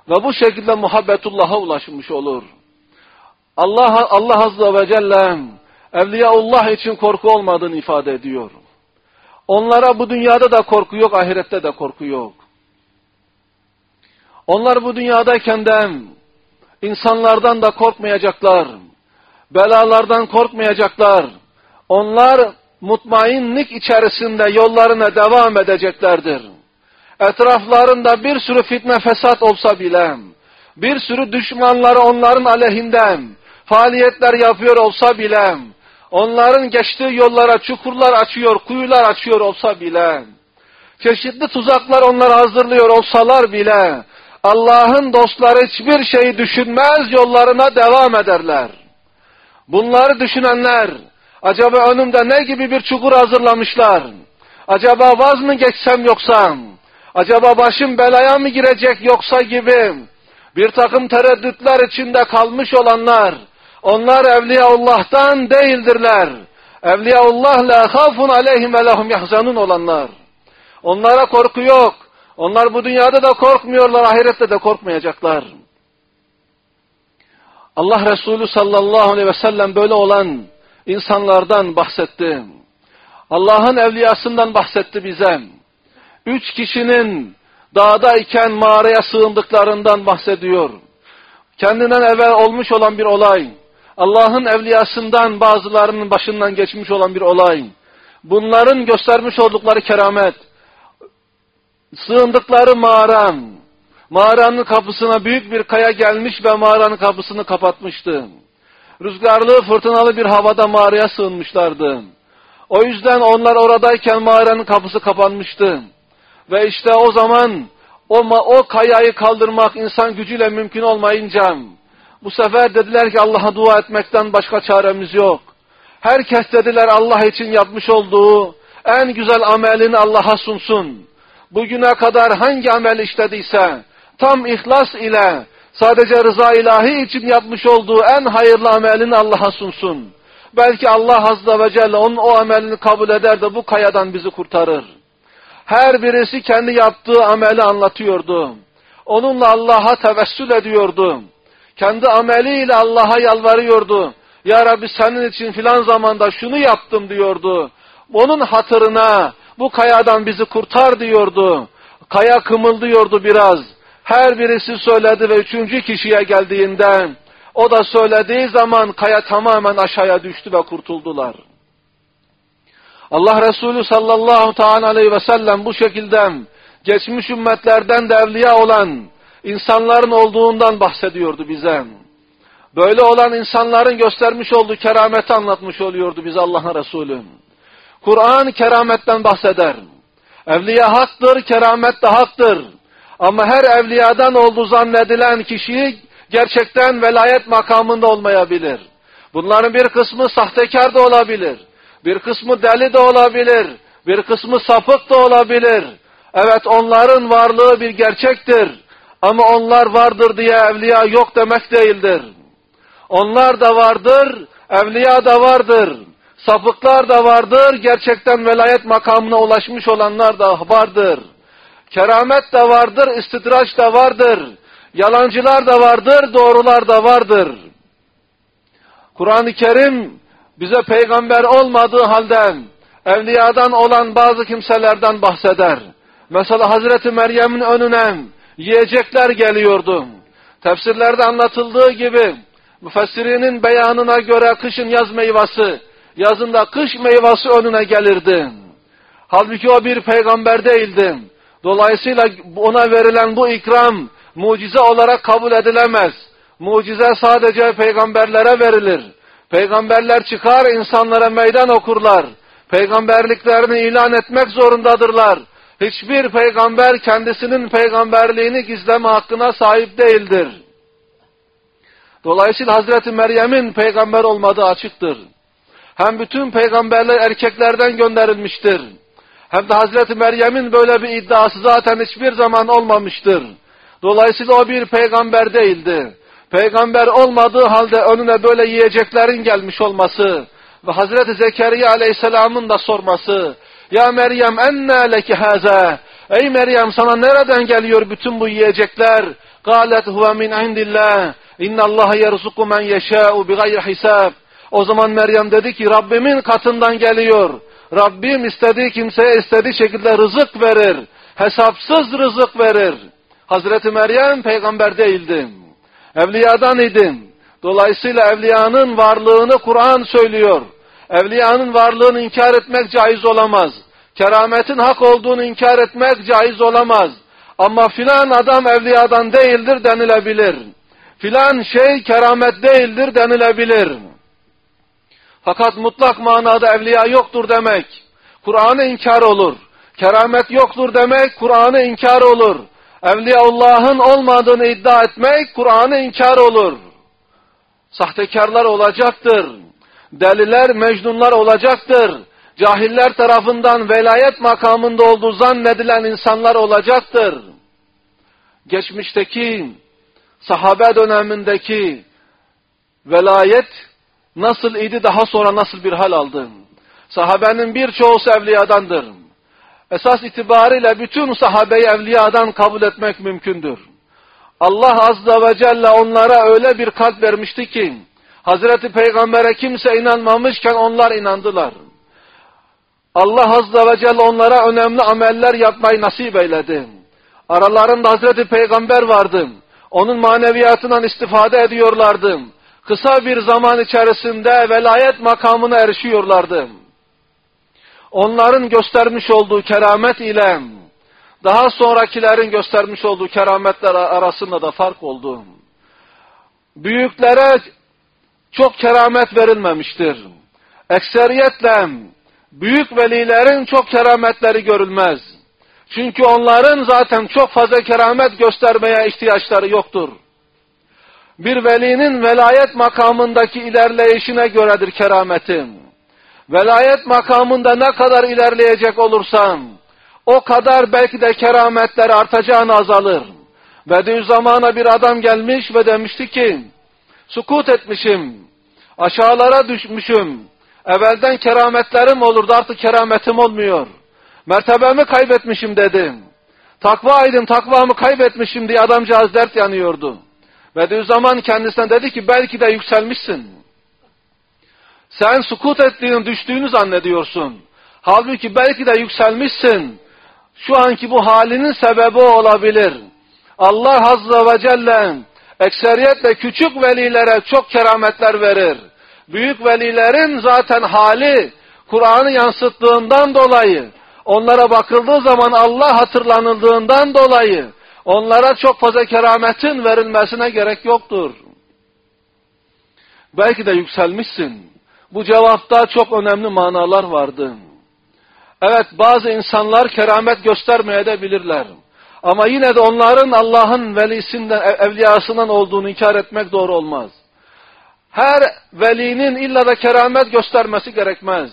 ve bu şekilde muhabbetullah'a ulaşmış olur. Allah Azze ve Celle Evliyaullah için korku olmadığını ifade ediyor. Onlara bu dünyada da korku yok, ahirette de korku yok. Onlar bu dünyadayken de insanlardan da korkmayacaklar, belalardan korkmayacaklar. Onlar mutmainlik içerisinde yollarına devam edeceklerdir. Etraflarında bir sürü fitne fesat olsa bile, bir sürü düşmanları onların aleyhinden faaliyetler yapıyor olsa bile, onların geçtiği yollara çukurlar açıyor, kuyular açıyor olsa bile, çeşitli tuzaklar onlara hazırlıyor olsalar bile, Allah'ın dostları hiçbir şeyi düşünmez, yollarına devam ederler. Bunları düşünenler, acaba önümde ne gibi bir çukur hazırlamışlar? Acaba vaz mı geçsem yoksa? Acaba başım belaya mı girecek yoksa gibi bir takım tereddütler içinde kalmış olanlar, onlar Evliyaullah'tan değildirler. Evliyaullah la khafun aleyhim ve lehum yahzanun olanlar. Onlara korku yok. Onlar bu dünyada da korkmuyorlar, ahirette de korkmayacaklar. Allah Resulü sallallahu aleyhi ve sellem böyle olan insanlardan bahsetti. Allah'ın evliyasından bahsetti bize. 3 kişinin dağda iken mağaraya sığındıklarından bahsediyor. Kendinden evvel olmuş olan bir olay. Allah'ın evliyasından bazılarının başından geçmiş olan bir olay. Bunların göstermiş oldukları keramet. Sığındıkları mağaranın kapısına büyük bir kaya gelmiş ve mağaranın kapısını kapatmıştı. Rüzgarlı, fırtınalı bir havada mağaraya sığınmışlardı. O yüzden onlar oradayken mağaranın kapısı kapanmıştı. Ve işte o zaman o kayayı kaldırmak insan gücüyle mümkün olmayınca bu sefer dediler ki Allah'a dua etmekten başka çaremiz yok. Herkes dediler Allah için yapmış olduğu en güzel amelini Allah'a sunsun. Bugüne kadar hangi amel işlediyse tam ihlas ile sadece rıza ilahi için yapmış olduğu en hayırlı amelini Allah'a sunsun. Belki Allah Azze ve Celle onun o amelini kabul eder de bu kayadan bizi kurtarır. Her birisi kendi yaptığı ameli anlatıyordu. Onunla Allah'a tevessül ediyordu. Kendi ameliyle Allah'a yalvarıyordu. Ya Rabbi senin için filan zamanda şunu yaptım diyordu. Onun hatırına bu kayadan bizi kurtar diyordu. Kaya kımıldıyordu biraz. Her birisi söyledi ve 3. kişiye geldiğinde o da söylediği zaman kaya tamamen aşağıya düştü ve kurtuldular. Allah Resulü sallallahu aleyhi ve sellem bu şekilde geçmiş ümmetlerden de evliya olan insanların olduğundan bahsediyordu bize. Böyle olan insanların göstermiş olduğu kerameti anlatmış oluyordu bize Allah'ın Resulü. Kur'an kerametten bahseder. Evliya haktır, keramet de haktır. Ama her evliyadan olduğu zannedilen kişi gerçekten velayet makamında olmayabilir. Bunların bir kısmı sahtekar da olabilir. Bir kısmı deli de olabilir. Bir kısmı sapık da olabilir. Evet onların varlığı bir gerçektir. Ama onlar vardır diye evliya yok demek değildir. Onlar da vardır, evliya da vardır. Sapıklar da vardır, gerçekten velayet makamına ulaşmış olanlar da vardır. Keramet de vardır, istidraç da vardır. Yalancılar da vardır, doğrular da vardır. Kur'an-ı Kerim bize peygamber olmadığı halde evliyadan olan bazı kimselerden bahseder. Mesela Hazreti Meryem'in önüne yiyecekler geliyordu. Tefsirlerde anlatıldığı gibi müfessirinin beyanına göre kışın yaz meyvesi, yazında kış meyvesi önüne gelirdi. Halbuki o bir peygamber değildi. Dolayısıyla ona verilen bu ikram mucize olarak kabul edilemez. Mucize sadece peygamberlere verilir. Peygamberler çıkar, insanlara meydan okurlar. Peygamberliklerini ilan etmek zorundadırlar. Hiçbir peygamber kendisinin peygamberliğini gizleme hakkına sahip değildir. Dolayısıyla Hazreti Meryem'in peygamber olmadığı açıktır. Hem bütün peygamberler erkeklerden gönderilmiştir. Hem de Hazreti Meryem'in böyle bir iddiası zaten hiçbir zaman olmamıştır. Dolayısıyla o bir peygamber değildi. Peygamber olmadığı halde önüne böyle yiyeceklerin gelmiş olması ve Hazreti Zekeriya aleyhisselamın da sorması, ya Meryem enne leki haza, ey Meryem sana nereden geliyor bütün bu yiyecekler? قَالَتْ هُوَ مِنْ عِنْدِ اللّٰهِ اِنَّ اللّٰهَ يَرْزُقُ مَنْ يَشَاءُ بِغَيْرِ حِسَابٍ. O zaman Meryem dedi ki Rabbimin katından geliyor. Rabbim istediği kimseye istediği şekilde rızık verir. Hesapsız rızık verir. Hazreti Meryem peygamber değildi. Evliyadan idi. Dolayısıyla evliyanın varlığını Kur'an söylüyor. Evliyanın varlığını inkar etmek caiz olamaz. Kerametin hak olduğunu inkar etmek caiz olamaz. Ama filan adam evliyadan değildir denilebilir. Filan şey keramet değildir denilebilir. Fakat mutlak manada evliya yoktur demek, Kur'an'ı inkar olur. Keramet yoktur demek, Kur'an'ı inkar olur. Evliyaullah'ın olmadığını iddia etmek, Kur'an'ı inkar olur. Sahtekarlar olacaktır. Deliler, mecnunlar olacaktır. Cahiller tarafından velayet makamında olduğu zannedilen insanlar olacaktır. Geçmişteki, sahabe dönemindeki velayet nasıl idi, daha sonra nasıl bir hal aldı? Sahabenin birçoğusu evliyadandır. Esas itibariyle bütün sahabeyi evliyadan kabul etmek mümkündür. Allah Azze ve Celle onlara öyle bir kalp vermişti ki, Hazreti Peygamber'e kimse inanmamışken onlar inandılar. Allah Azze ve Celle onlara önemli ameller yapmayı nasip eyledi. Aralarında Hazreti Peygamber vardı. Onun maneviyatından istifade ediyorlardı. Kısa bir zaman içerisinde velayet makamına erişiyorlardı. Onların göstermiş olduğu keramet ile daha sonrakilerin göstermiş olduğu kerametler arasında da fark oldu. Büyüklere çok keramet verilmemiştir. Ekseriyetle büyük velilerin çok kerametleri görülmez. Çünkü onların zaten çok fazla keramet göstermeye ihtiyaçları yoktur. Bir velinin velayet makamındaki ilerleyişine göredir kerametin. Velayet makamında ne kadar ilerleyecek olursan, o kadar belki de kerametler artacağına azalır. Bediüzzaman'a bir adam gelmiş ve demişti ki, sukut etmişim, aşağılara düşmüşüm, evvelden kerametlerim olurdu, artık kerametim olmuyor. Mertebemi kaybetmişim dedim. Takvaydım, takvamı kaybetmişim diye adamcağız dert yanıyordu. Bediüzzaman kendisine dedi ki, belki de yükselmişsin. Sen sukut ettiğini, düştüğünü zannediyorsun. Halbuki belki de yükselmişsin. Şu anki bu halinin sebebi olabilir. Allah Azze ve Celle ekseriyetle küçük velilere çok kerametler verir. Büyük velilerin zaten hali Kur'an'ı yansıttığından dolayı, onlara bakıldığı zaman Allah hatırlanıldığından dolayı onlara çok fazla kerametin verilmesine gerek yoktur. Belki de yükselmişsin. Bu cevapta çok önemli manalar vardı. Evet, bazı insanlar keramet göstermeyebilirler. Ama yine de onların Allah'ın velisinden, evliyasından olduğunu inkar etmek doğru olmaz. Her velinin illa da keramet göstermesi gerekmez.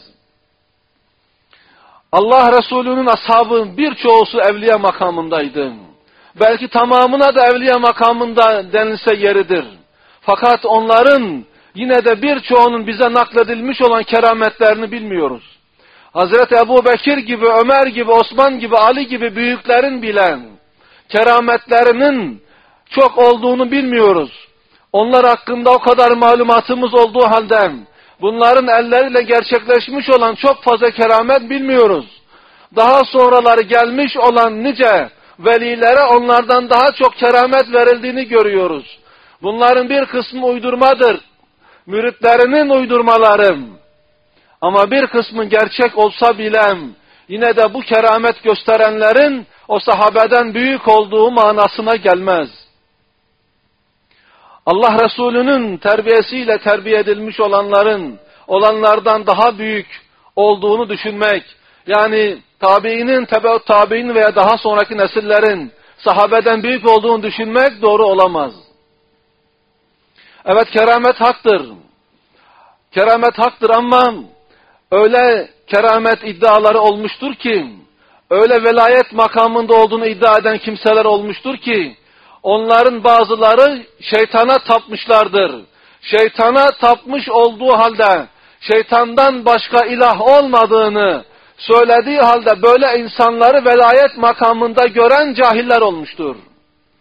Allah Resulü'nün ashabının birçoğusu evliya makamındaydı. Belki tamamına da evliya makamında denilse yeridir. Fakat onların yine de birçoğunun bize nakledilmiş olan kerametlerini bilmiyoruz. Hazreti Ebu Bekir gibi, Ömer gibi, Osman gibi, Ali gibi büyüklerin bilen kerametlerinin çok olduğunu bilmiyoruz. Onlar hakkında o kadar malumatımız olduğu halde bunların elleriyle gerçekleşmiş olan çok fazla keramet bilmiyoruz. Daha sonraları gelmiş olan nice velilere onlardan daha çok keramet verildiğini görüyoruz. Bunların bir kısmı uydurmadır. Müritlerinin uydurmaları. Ama bir kısmı gerçek olsa bile yine de bu keramet gösterenlerin o sahabeden büyük olduğu manasına gelmez. Allah Resulü'nün terbiyesiyle terbiye edilmiş olanlardan daha büyük olduğunu düşünmek, yani tabiinin, tebeut tabiinin veya daha sonraki nesillerin sahabeden büyük olduğunu düşünmek doğru olamaz. Evet, keramet haktır. Keramet haktır ama öyle keramet iddiaları olmuştur ki, öyle velayet makamında olduğunu iddia eden kimseler olmuştur ki, onların bazıları şeytana tapmışlardır. Şeytana tapmış olduğu halde, şeytandan başka ilah olmadığını söylediği halde böyle insanları velayet makamında gören cahiller olmuştur.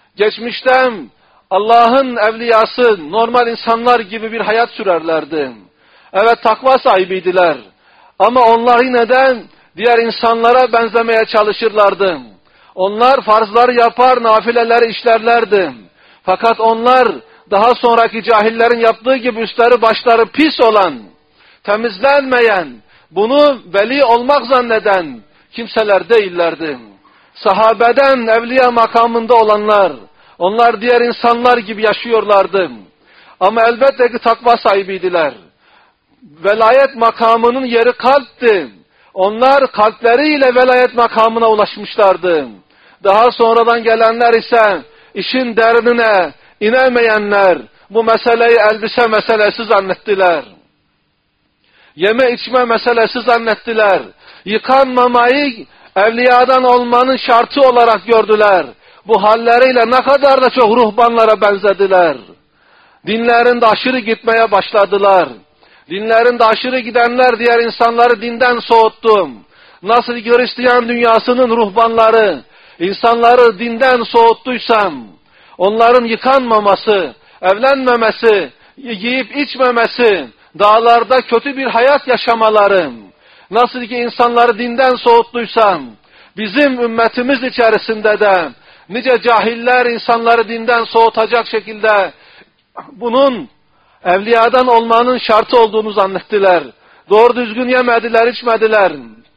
Geçmişten Allah'ın evliyası normal insanlar gibi bir hayat sürerlerdi. Evet, takva sahibiydiler. Ama onlar yine de diğer insanlara benzemeye çalışırlardı. Onlar farzları yapar, nafileleri işlerlerdi. Fakat onlar daha sonraki cahillerin yaptığı gibi üstleri başları pis olan, temizlenmeyen, bunu veli olmak zanneden kimseler değillerdi. Sahabeden evliya makamında olanlar, onlar diğer insanlar gibi yaşıyorlardı. Ama elbette ki takva sahibiydiler. Velayet makamının yeri kalpti. Onlar kalpleriyle velayet makamına ulaşmışlardı. Daha sonradan gelenler ise işin derinine inemeyenler bu meseleyi elbise meselesi zannettiler. Yeme içme meselesi zannettiler. Yıkanmamayı evliyadan olmanın şartı olarak gördüler. Bu halleriyle ne kadar da çok ruhbanlara benzediler. Dinlerinde aşırı gitmeye başladılar. Dinlerinde aşırı gidenler diğer insanları dinden soğuttu. Nasıl Hristiyan dünyasının ruhbanları insanları dinden soğuttuysam, onların yıkanmaması, evlenmemesi, yiyip içmemesi, dağlarda kötü bir hayat yaşamaları, nasıl ki insanları dinden soğuttuysam, bizim ümmetimiz içerisinde de nice cahiller insanları dinden soğutacak şekilde bunun evliyadan olmanın şartı olduğunu zannettiler. Doğru düzgün yemediler, içmediler.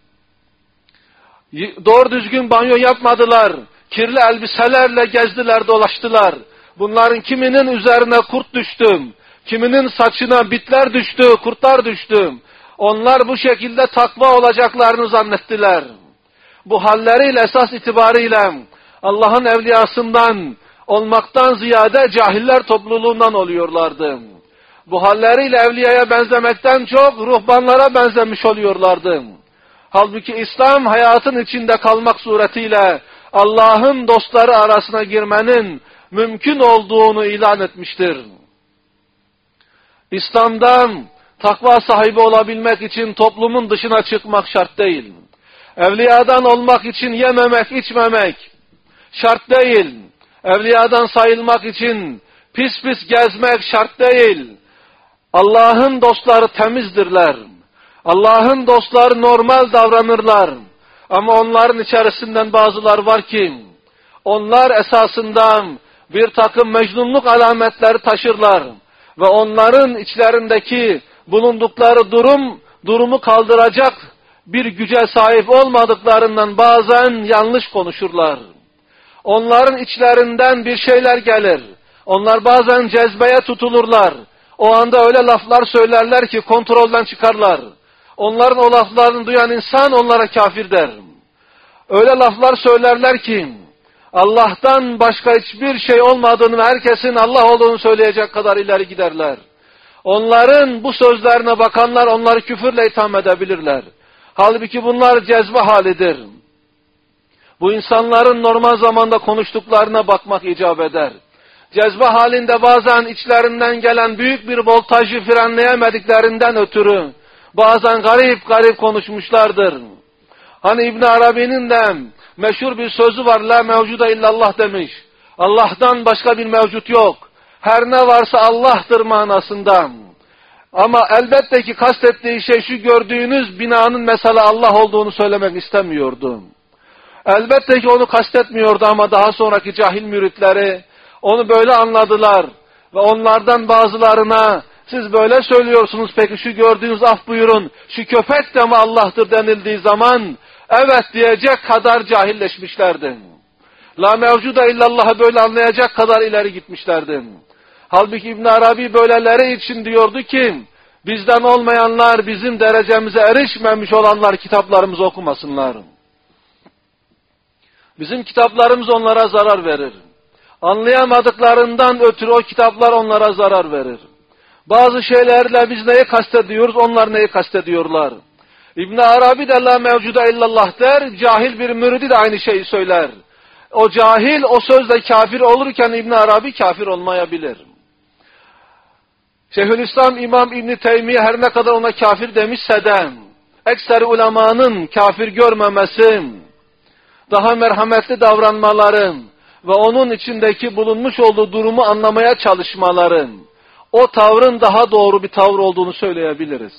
Doğru düzgün banyo yapmadılar. Kirli elbiselerle gezdiler, dolaştılar. Bunların kiminin üzerine kurt düştü, kiminin saçına bitler düştü, kurtlar düştü. Onlar bu şekilde takva olacaklarını zannettiler. Bu halleriyle esas itibariyle Allah'ın evliyasından olmaktan ziyade cahiller topluluğundan oluyorlardı. Bu halleriyle evliyaya benzemekten çok ruhbanlara benzemiş oluyorlardı. Halbuki İslam hayatın içinde kalmak suretiyle Allah'ın dostları arasına girmenin mümkün olduğunu ilan etmiştir. İslam'dan takva sahibi olabilmek için toplumun dışına çıkmak şart değil. Evliyadan olmak için yememek, içmemek şart değil. Evliyadan sayılmak için pis pis gezmek şart değil. Allah'ın dostları temizdirler. Allah'ın dostları normal davranırlar. Ama onların içerisinden bazılar var ki, onlar esasında bir takım mecnunluk alametleri taşırlar. Ve onların içlerindeki bulundukları durumu kaldıracak bir güce sahip olmadıklarından bazen yanlış konuşurlar. Onların içlerinden bir şeyler gelir. Onlar bazen cezbeye tutulurlar. O anda öyle laflar söylerler ki kontrolden çıkarlar. Onların o laflarını duyan insan onlara kafir der. Öyle laflar söylerler ki Allah'tan başka hiçbir şey olmadığını ve herkesin Allah olduğunu söyleyecek kadar ileri giderler. Onların bu sözlerine bakanlar onları küfürle itham edebilirler. Halbuki bunlar cezbe halidir. Bu insanların normal zamanda konuştuklarına bakmak icap eder. Cezbe halinde bazen içlerinden gelen büyük bir voltajı frenleyemediklerinden ötürü bazen garip garip konuşmuşlardır. Hani İbn Arabi'nin de meşhur bir sözü var, la mevcuda illallah demiş. Allah'tan başka bir mevcut yok. Her ne varsa Allah'tır manasından. Ama elbette ki kastettiği şey şu gördüğünüz binanın mesela Allah olduğunu söylemek istemiyordu. Elbette ki onu kastetmiyordu ama daha sonraki cahil müritleri onu böyle anladılar. Ve onlardan bazılarına siz böyle söylüyorsunuz peki şu gördüğünüz af buyurun şu köpek de mi Allah'tır denildiği zaman evet diyecek kadar cahilleşmişlerdi. La mevcuda illallah'ı böyle anlayacak kadar ileri gitmişlerdi. Halbuki İbn Arabi böyleleri için diyordu ki bizden olmayanlar bizim derecemize erişmemiş olanlar kitaplarımızı okumasınlar. Bizim kitaplarımız onlara zarar verir. Anlayamadıklarından ötürü o kitaplar onlara zarar verir. Bazı şeylerle biz neyi kastediyoruz, onlar neyi kastediyorlar. İbn Arabi de la mevcuda illallah der, cahil bir müridi de aynı şeyi söyler. O cahil o sözle kafir olurken İbn Arabi kafir olmayabilir. Şeyhülislam İmam İbn Teymiye her ne kadar ona kafir demişse de ekser ulemanın kafir görmemesi, daha merhametli davranmaları ve onun içindeki bulunmuş olduğu durumu anlamaya çalışmaların, o tavrın daha doğru bir tavır olduğunu söyleyebiliriz.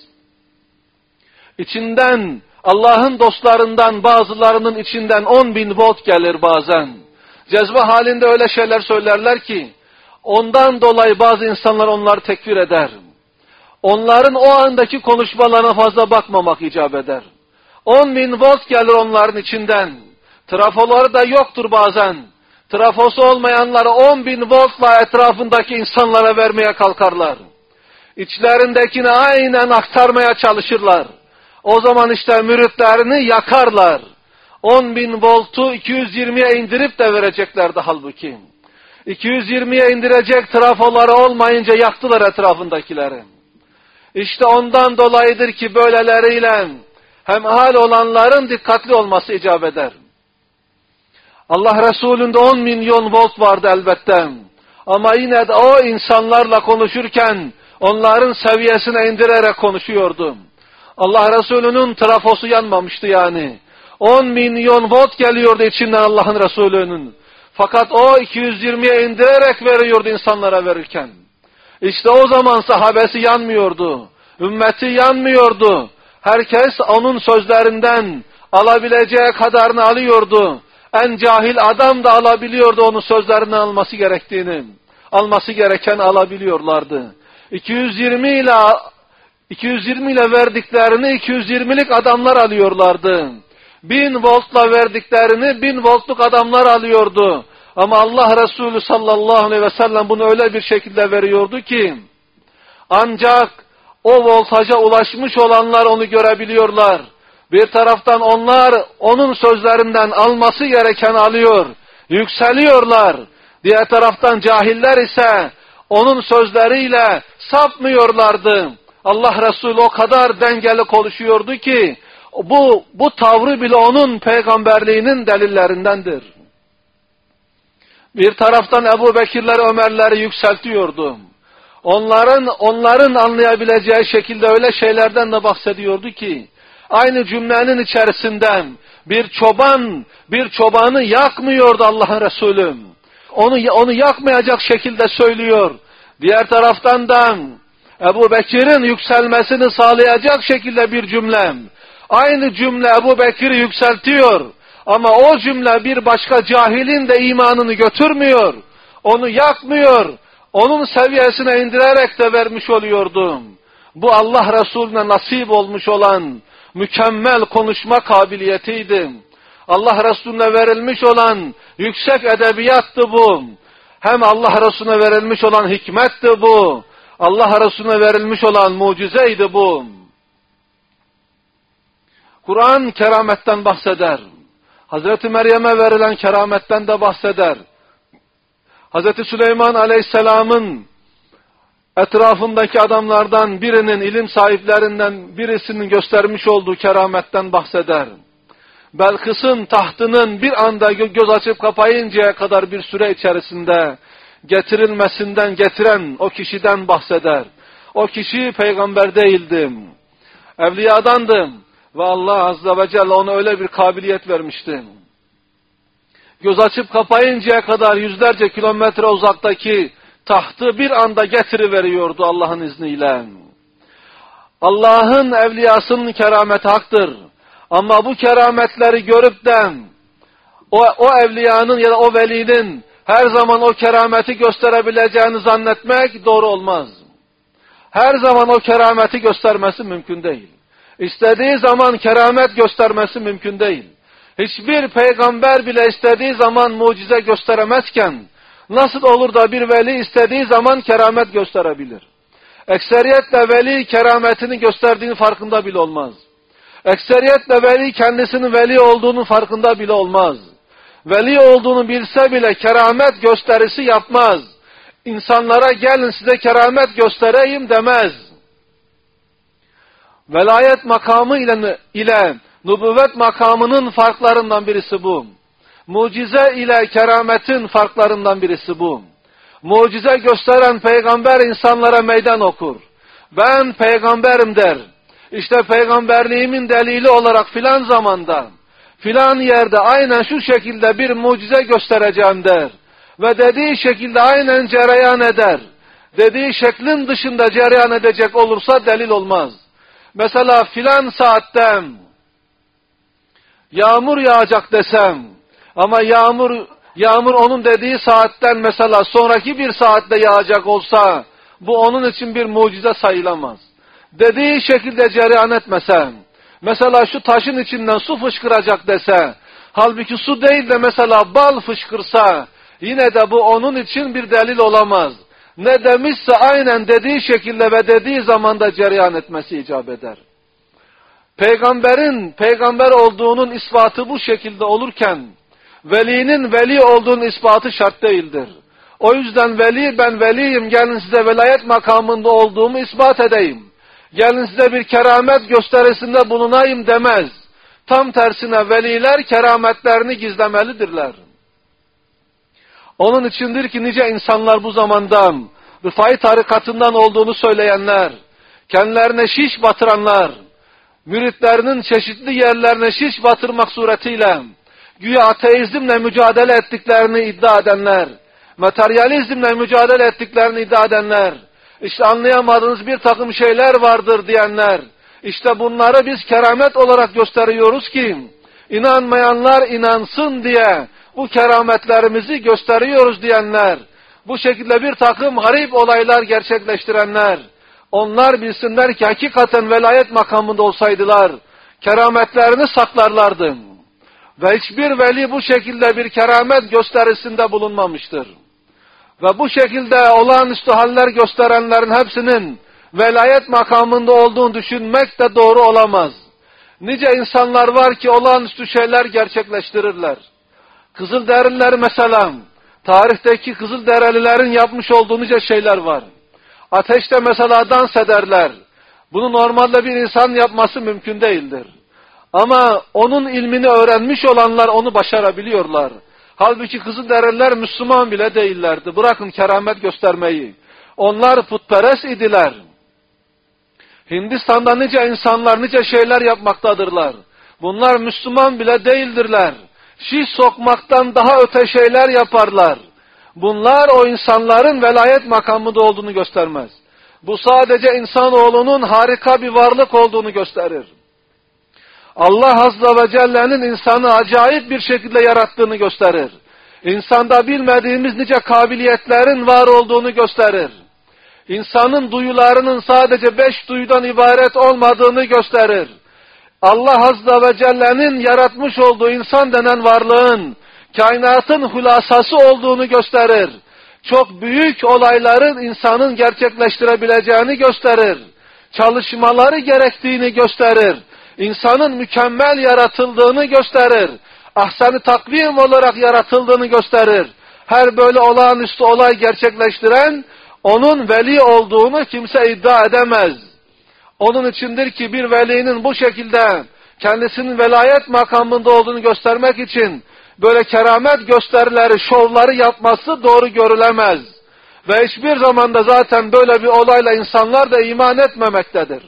İçinden, Allah'ın dostlarından bazılarının içinden 10.000 volt gelir bazen. Cezbe halinde öyle şeyler söylerler ki, ondan dolayı bazı insanlar onları tekfir eder. Onların o andaki konuşmalarına fazla bakmamak icap eder. 10.000 volt gelir onların içinden. Trafoları da yoktur bazen. Trafosu olmayanları 10.000 voltla etrafındaki insanlara vermeye kalkarlar. İçlerindekini aynen aktarmaya çalışırlar. O zaman işte müritlerini yakarlar. 10.000 voltu 220'ye indirip de vereceklerdi halbuki. 220'ye indirecek trafoları olmayınca yaktılar etrafındakileri. İşte ondan dolayıdır ki böyleleriyle hemhal olanların dikkatli olması icap eder. Allah Resulü'nde 10 milyon volt vardı elbette. Ama yine de o insanlarla konuşurken onların seviyesine indirerek konuşuyordu. Allah Resulü'nün trafosu yanmamıştı yani. 10 milyon volt geliyordu içinden Allah'ın Resulü'nün. Fakat o 220'ye indirerek veriyordu insanlara verirken. İşte o zaman sahabesi yanmıyordu. Ümmeti yanmıyordu. Herkes onun sözlerinden alabileceği kadarını alıyordu. En cahil adam da alabiliyordu onun sözlerinden alması gereken alabiliyorlardı. 220 ile verdiklerini 220'lik adamlar alıyorlardı. 1000 voltla verdiklerini 1000 voltluk adamlar alıyordu. Ama Allah Resulü sallallahu aleyhi ve sellem bunu öyle bir şekilde veriyordu ki ancak o voltaja ulaşmış olanlar onu görebiliyorlar. Bir taraftan onlar onun sözlerinden alması gereken alıyor, yükseliyorlar. Diğer taraftan cahiller ise onun sözleriyle sapmıyorlardı. Allah Resulü o kadar dengeli konuşuyordu ki bu tavrı bile onun peygamberliğinin delillerindendir. Bir taraftan Ebu Bekirler, Ömerleri yükseltiyordu. Onların anlayabileceği şekilde öyle şeylerden de bahsediyordu ki aynı cümlenin içerisinden bir çobanı yakmıyordu Allah'ın Resulü. Onu yakmayacak şekilde söylüyor. Diğer taraftan da Ebu Bekir'in yükselmesini sağlayacak şekilde bir cümle. Aynı cümle Ebu Bekir'i yükseltiyor. Ama o cümle bir başka cahilin de imanını götürmüyor. Onu yakmıyor. Onun seviyesine indirerek de vermiş oluyordu. Bu Allah Resulüne nasip olmuş olan mükemmel konuşma kabiliyetiydi. Allah Resulüne verilmiş olan yüksek edebiyattı bu. Hem Allah Resulüne verilmiş olan hikmetti bu. Allah Resulüne verilmiş olan mucizeydi bu. Kur'an kerametten bahseder. Hazreti Meryem'e verilen kerametten de bahseder. Hazreti Süleyman Aleyhisselam'ın etrafındaki adamlardan birinin, ilim sahiplerinden birisinin göstermiş olduğu kerametten bahseder. Belkıs'ın tahtının bir anda göz açıp kapayıncaya kadar bir süre içerisinde getiren o kişiden bahseder. O kişi peygamber değildi, evliyadandı ve Allah Azze ve Celle ona öyle bir kabiliyet vermişti. Göz açıp kapayıncaya kadar yüzlerce kilometre uzaktaki tahtı bir anda getiriveriyordu Allah'ın izniyle. Allah'ın evliyasının kerameti haktır. Ama bu kerametleri görüp de o evliyanın ya da o velinin her zaman o kerameti gösterebileceğini zannetmek doğru olmaz. Her zaman o kerameti göstermesi mümkün değil. İstediği zaman keramet göstermesi mümkün değil. Hiçbir peygamber bile istediği zaman mucize gösteremezken nasıl olur da bir veli istediği zaman keramet gösterebilir? Ekseriyetle veli kerametini gösterdiğinin farkında bile olmaz. Ekseriyetle veli kendisinin veli olduğunun farkında bile olmaz. Veli olduğunu bilse bile keramet gösterisi yapmaz. İnsanlara gelin size keramet göstereyim demez. Velayet makamı ile nübüvvet makamının farklarından birisi bu. Mucize ile kerametin farklarından birisi bu. Mucize gösteren peygamber insanlara meydan okur. Ben peygamberim der. İşte peygamberliğimin delili olarak filan zamanda, filan yerde aynen şu şekilde bir mucize göstereceğim der. Ve dediği şekilde aynen cereyan eder. Dediği şeklin dışında cereyan edecek olursa delil olmaz. Mesela filan saatte yağmur yağacak desem ama yağmur onun dediği saatten mesela sonraki bir saatte yağacak olsa bu onun için bir mucize sayılamaz. Dediği şekilde cereyan etmesem, mesela şu taşın içinden su fışkıracak dese, halbuki su değil de mesela bal fışkırsa, yine de bu onun için bir delil olamaz. Ne demişse aynen dediği şekilde ve dediği zamanda cereyan etmesi icap eder. Peygamberin peygamber olduğunun ispatı bu şekilde olurken, velinin veli olduğunun ispatı şart değildir. O yüzden veli, ben veliyim, gelin size velayet makamında olduğumu ispat edeyim. Gelin size bir keramet gösterisinde bulunayım demez. Tam tersine veliler kerametlerini gizlemelidirler. Onun içindir ki nice insanlar bu zamandan, Rıfai tarikatından olduğunu söyleyenler, kendilerine şiş batıranlar, müritlerinin çeşitli yerlerine şiş batırmak suretiyle, güya ateizmle mücadele ettiklerini iddia edenler, materyalizmle mücadele ettiklerini iddia edenler, işte anlayamadığınız bir takım şeyler vardır diyenler, işte bunları biz keramet olarak gösteriyoruz ki, inanmayanlar inansın diye bu kerametlerimizi gösteriyoruz diyenler, bu şekilde bir takım garip olaylar gerçekleştirenler, onlar bilsinler ki hakikaten velayet makamında olsaydılar, kerametlerini saklarlardı. Ve hiçbir veli bu şekilde bir keramet gösterisinde bulunmamıştır. Ve bu şekilde olağanüstü haller gösterenlerin hepsinin velayet makamında olduğunu düşünmek de doğru olamaz. Nice insanlar var ki olağanüstü şeyler gerçekleştirirler. Kızılderililer mesela, tarihteki Kızılderililerin yapmış olduğu nice şeyler var. Ateşte mesela dans ederler. Bunu normalde bir insan yapması mümkün değildir. Ama onun ilmini öğrenmiş olanlar onu başarabiliyorlar. Halbuki Kızılderililer Müslüman bile değillerdi. Bırakın keramet göstermeyi. Onlar putperest idiler. Hindistan'da nice insanlar nice şeyler yapmaktadırlar. Bunlar Müslüman bile değildirler. Şiş sokmaktan daha öte şeyler yaparlar. Bunlar o insanların velayet makamında olduğunu göstermez. Bu sadece insanoğlunun harika bir varlık olduğunu gösterir. Allah Azze ve Celle'nin insanı acayip bir şekilde yarattığını gösterir. İnsanda bilmediğimiz nice kabiliyetlerin var olduğunu gösterir. İnsanın duyularının sadece 5 duyudan ibaret olmadığını gösterir. Allah Azze ve Celle'nin yaratmış olduğu insan denen varlığın, kainatın hülasası olduğunu gösterir. Çok büyük olayların insanın gerçekleştirebileceğini gösterir. Çalışmaları gerektiğini gösterir. İnsanın mükemmel yaratıldığını gösterir. Ahsen-i takvim olarak yaratıldığını gösterir. Her böyle olağanüstü olay gerçekleştiren, onun veli olduğunu kimse iddia edemez. Onun içindir ki bir velinin bu şekilde kendisinin velayet makamında olduğunu göstermek için böyle keramet gösterileri, şovları yapması doğru görülemez. Ve hiçbir zamanda zaten böyle bir olayla insanlar da iman etmemektedir.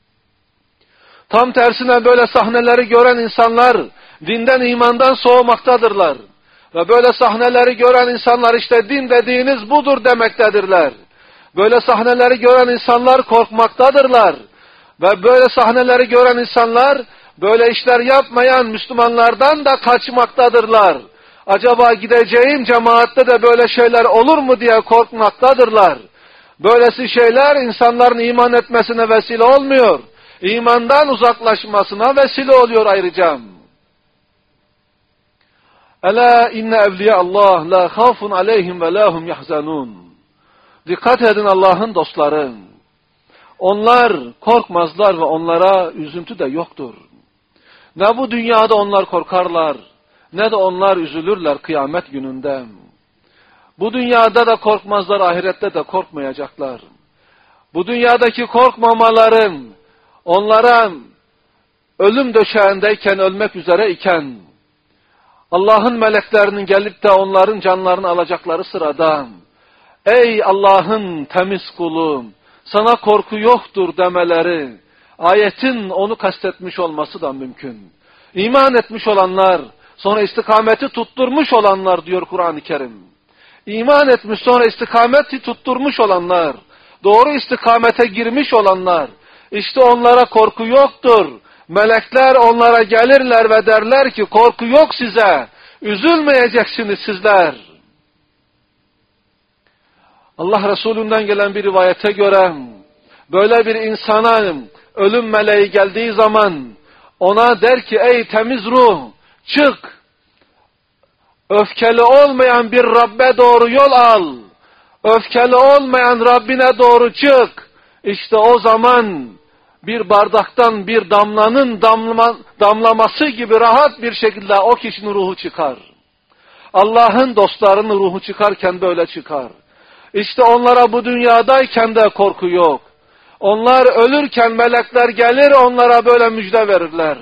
Tam tersine böyle sahneleri gören insanlar dinden, imandan soğumaktadırlar. Ve böyle sahneleri gören insanlar işte din dediğiniz budur demektedirler. Böyle sahneleri gören insanlar korkmaktadırlar. Ve böyle sahneleri gören insanlar böyle işler yapmayan Müslümanlardan da kaçmaktadırlar. Acaba gideceğim cemaatte de böyle şeyler olur mu diye korkmaktadırlar. Böylesi şeyler insanların iman etmesine vesile olmuyor. İmandan uzaklaşmasına vesile oluyor ayrıca. Ela inne evliya Allah la khafun aleyhim ve lahum yahzanun. Dikkat edin Allah'ın dostları. Onlar korkmazlar ve onlara üzüntü de yoktur. Ne bu dünyada onlar korkarlar, ne de onlar üzülürler kıyamet gününde. Bu dünyada da korkmazlar, ahirette de korkmayacaklar. Bu dünyadaki korkmamaların onlara ölüm döşeğindeyken, ölmek üzere iken, Allah'ın meleklerinin gelip de onların canlarını alacakları sırada, ey Allah'ın temiz kulu, sana korku yoktur demeleri, ayetin onu kastetmiş olması da mümkün. İman etmiş olanlar, sonra istikameti tutturmuş olanlar diyor Kur'an-ı Kerim. İman etmiş sonra istikameti tutturmuş olanlar, doğru istikamete girmiş olanlar, işte onlara korku yoktur. Melekler onlara gelirler ve derler ki korku yok size, üzülmeyeceksiniz sizler. Allah Resulü'nden gelen bir rivayete göre böyle bir insana ölüm meleği geldiği zaman ona der ki ey temiz ruh çık, öfkeli olmayan bir Rabbe doğru yol al, öfkeli olmayan Rabbine doğru çık. İşte o zaman bir bardaktan bir damlanın damlaması gibi rahat bir şekilde o kişinin ruhu çıkar. Allah'ın dostlarının ruhu çıkarken böyle çıkar. İşte onlara bu dünyadayken de korku yok. Onlar ölürken melekler gelir onlara böyle müjde verirler.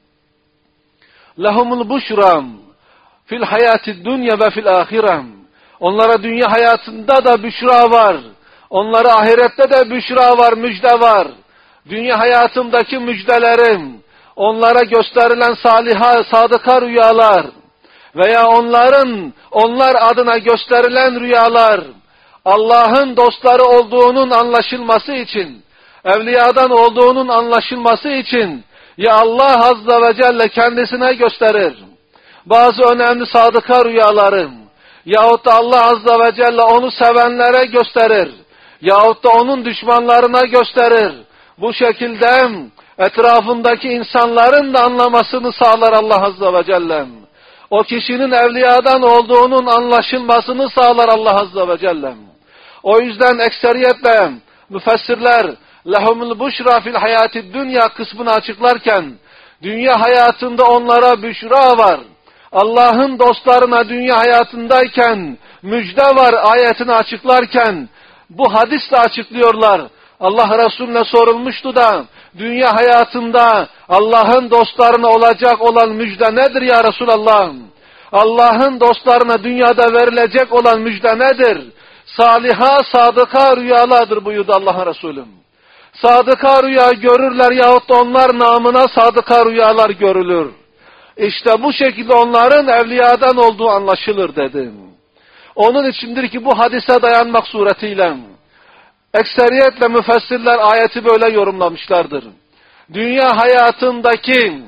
Lahumul buşram fil hayatid dunya ve fil ahirem. Onlara dünya hayatında da büşra var. Onlara ahirette de büşra var, müjde var. Dünya hayatımdaki müjdelerim, onlara gösterilen sadıka rüyalar veya onlar adına gösterilen rüyalar, Allah'ın dostları olduğunun anlaşılması için, evliyadan olduğunun anlaşılması için ya Allah Azze ve Celle kendisine gösterir. Bazı önemli sadıka rüyalarım yahut da Allah Azze ve Celle onu sevenlere gösterir yahut da onun düşmanlarına gösterir. Bu şekilde etrafındaki insanların da anlamasını sağlar Allah Azze ve Celle. O kişinin evliyadan olduğunun anlaşılmasını sağlar Allah Azze ve Celle. O yüzden ekseriyetle müfessirler lehumul buşra fil hayatid dünya kısmını açıklarken dünya hayatında onlara büşra var. Allah'ın dostlarına dünya hayatındayken müjde var ayetini açıklarken bu hadisle açıklıyorlar. Allah Resulüne sorulmuştu da dünya hayatında Allah'ın dostlarına olacak olan müjde nedir ya Resulallah? Allah'ın dostlarına dünyada verilecek olan müjde nedir? Saliha, sadıka rüyalardır buyurdu Allah Resulüm. Sadıka rüya görürler yahut da onlar namına sadıka rüyalar görülür. İşte bu şekilde onların evliyadan olduğu anlaşılır dedim. Onun içindir ki bu hadise dayanmak suretiyle ekseriyetle müfessirler ayeti böyle yorumlamışlardır. Dünya hayatındaki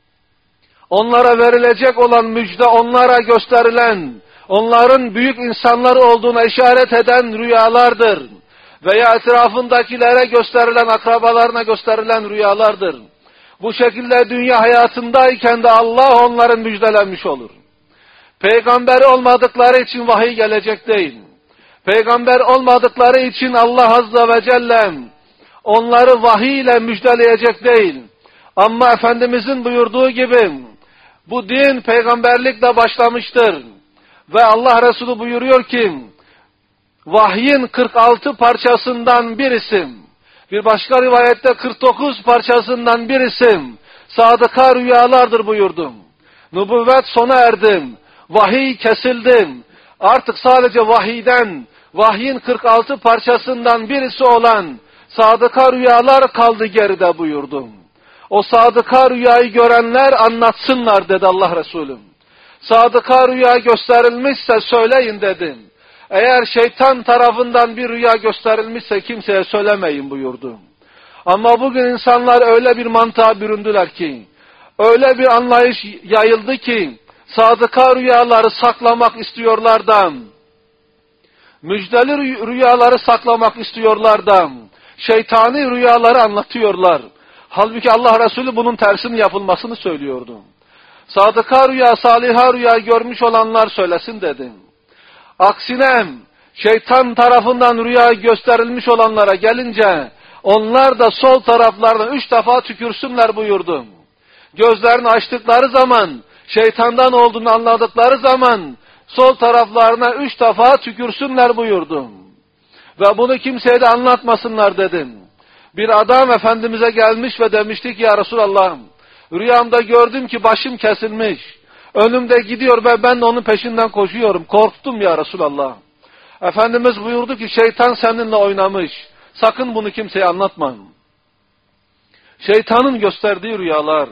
onlara verilecek olan müjde, onlara gösterilen, onların büyük insanlar olduğuna işaret eden rüyalardır. Veya etrafındakilere gösterilen, akrabalarına gösterilen rüyalardır. Bu şekilde dünya hayatındayken de Allah onların müjdelenmiş olur. Peygamberi olmadıkları için vahiy gelecek değil. Peygamber olmadıkları için Allah Azze ve Celle onları vahiy ile müjdeleyecek değil. Ama Efendimizin buyurduğu gibi bu din peygamberlikle başlamıştır. Ve Allah Resulü buyuruyor ki vahyin 46 parçasından birisi, bir başka rivayette 49 parçasından birisi sadıka rüyalardır buyurdum. Nübüvvet sona erdim. Vahiy kesildim. Artık sadece vahyin 46 parçasından birisi olan sadıka rüyalar kaldı geride buyurdum. O sadıka rüyayı görenler anlatsınlar dedi Allah Resulüm. Sadıka rüya gösterilmişse söyleyin dedim. Eğer şeytan tarafından bir rüya gösterilmişse kimseye söylemeyin buyurdum. Ama bugün insanlar öyle bir mantığa büründüler ki, öyle bir anlayış yayıldı ki, sadıka rüyaları saklamak istiyorlar da, müjdeli rüyaları saklamak istiyorlar da, şeytani rüyaları anlatıyorlar. Halbuki Allah Resulü bunun tersinin yapılmasını söylüyordu. Sadıka rüya, saliha rüya görmüş olanlar söylesin dedim. Aksine şeytan tarafından rüya gösterilmiş olanlara gelince, onlar da sol taraflarına 3 defa tükürsünler buyurdum. Gözlerini açtıkları zaman, şeytandan olduğunu anladıkları zaman, sol taraflarına 3 defa tükürsünler buyurdum. Ve bunu kimseye de anlatmasınlar dedim. Bir adam Efendimiz'e gelmiş ve demişti ki ya Resulallah, rüyamda gördüm ki başım kesilmiş. Önümde gidiyor ve ben de onun peşinden koşuyorum. Korktum ya Resulallah. Efendimiz buyurdu ki şeytan seninle oynamış. Sakın bunu kimseye anlatma. Şeytanın gösterdiği rüyalar,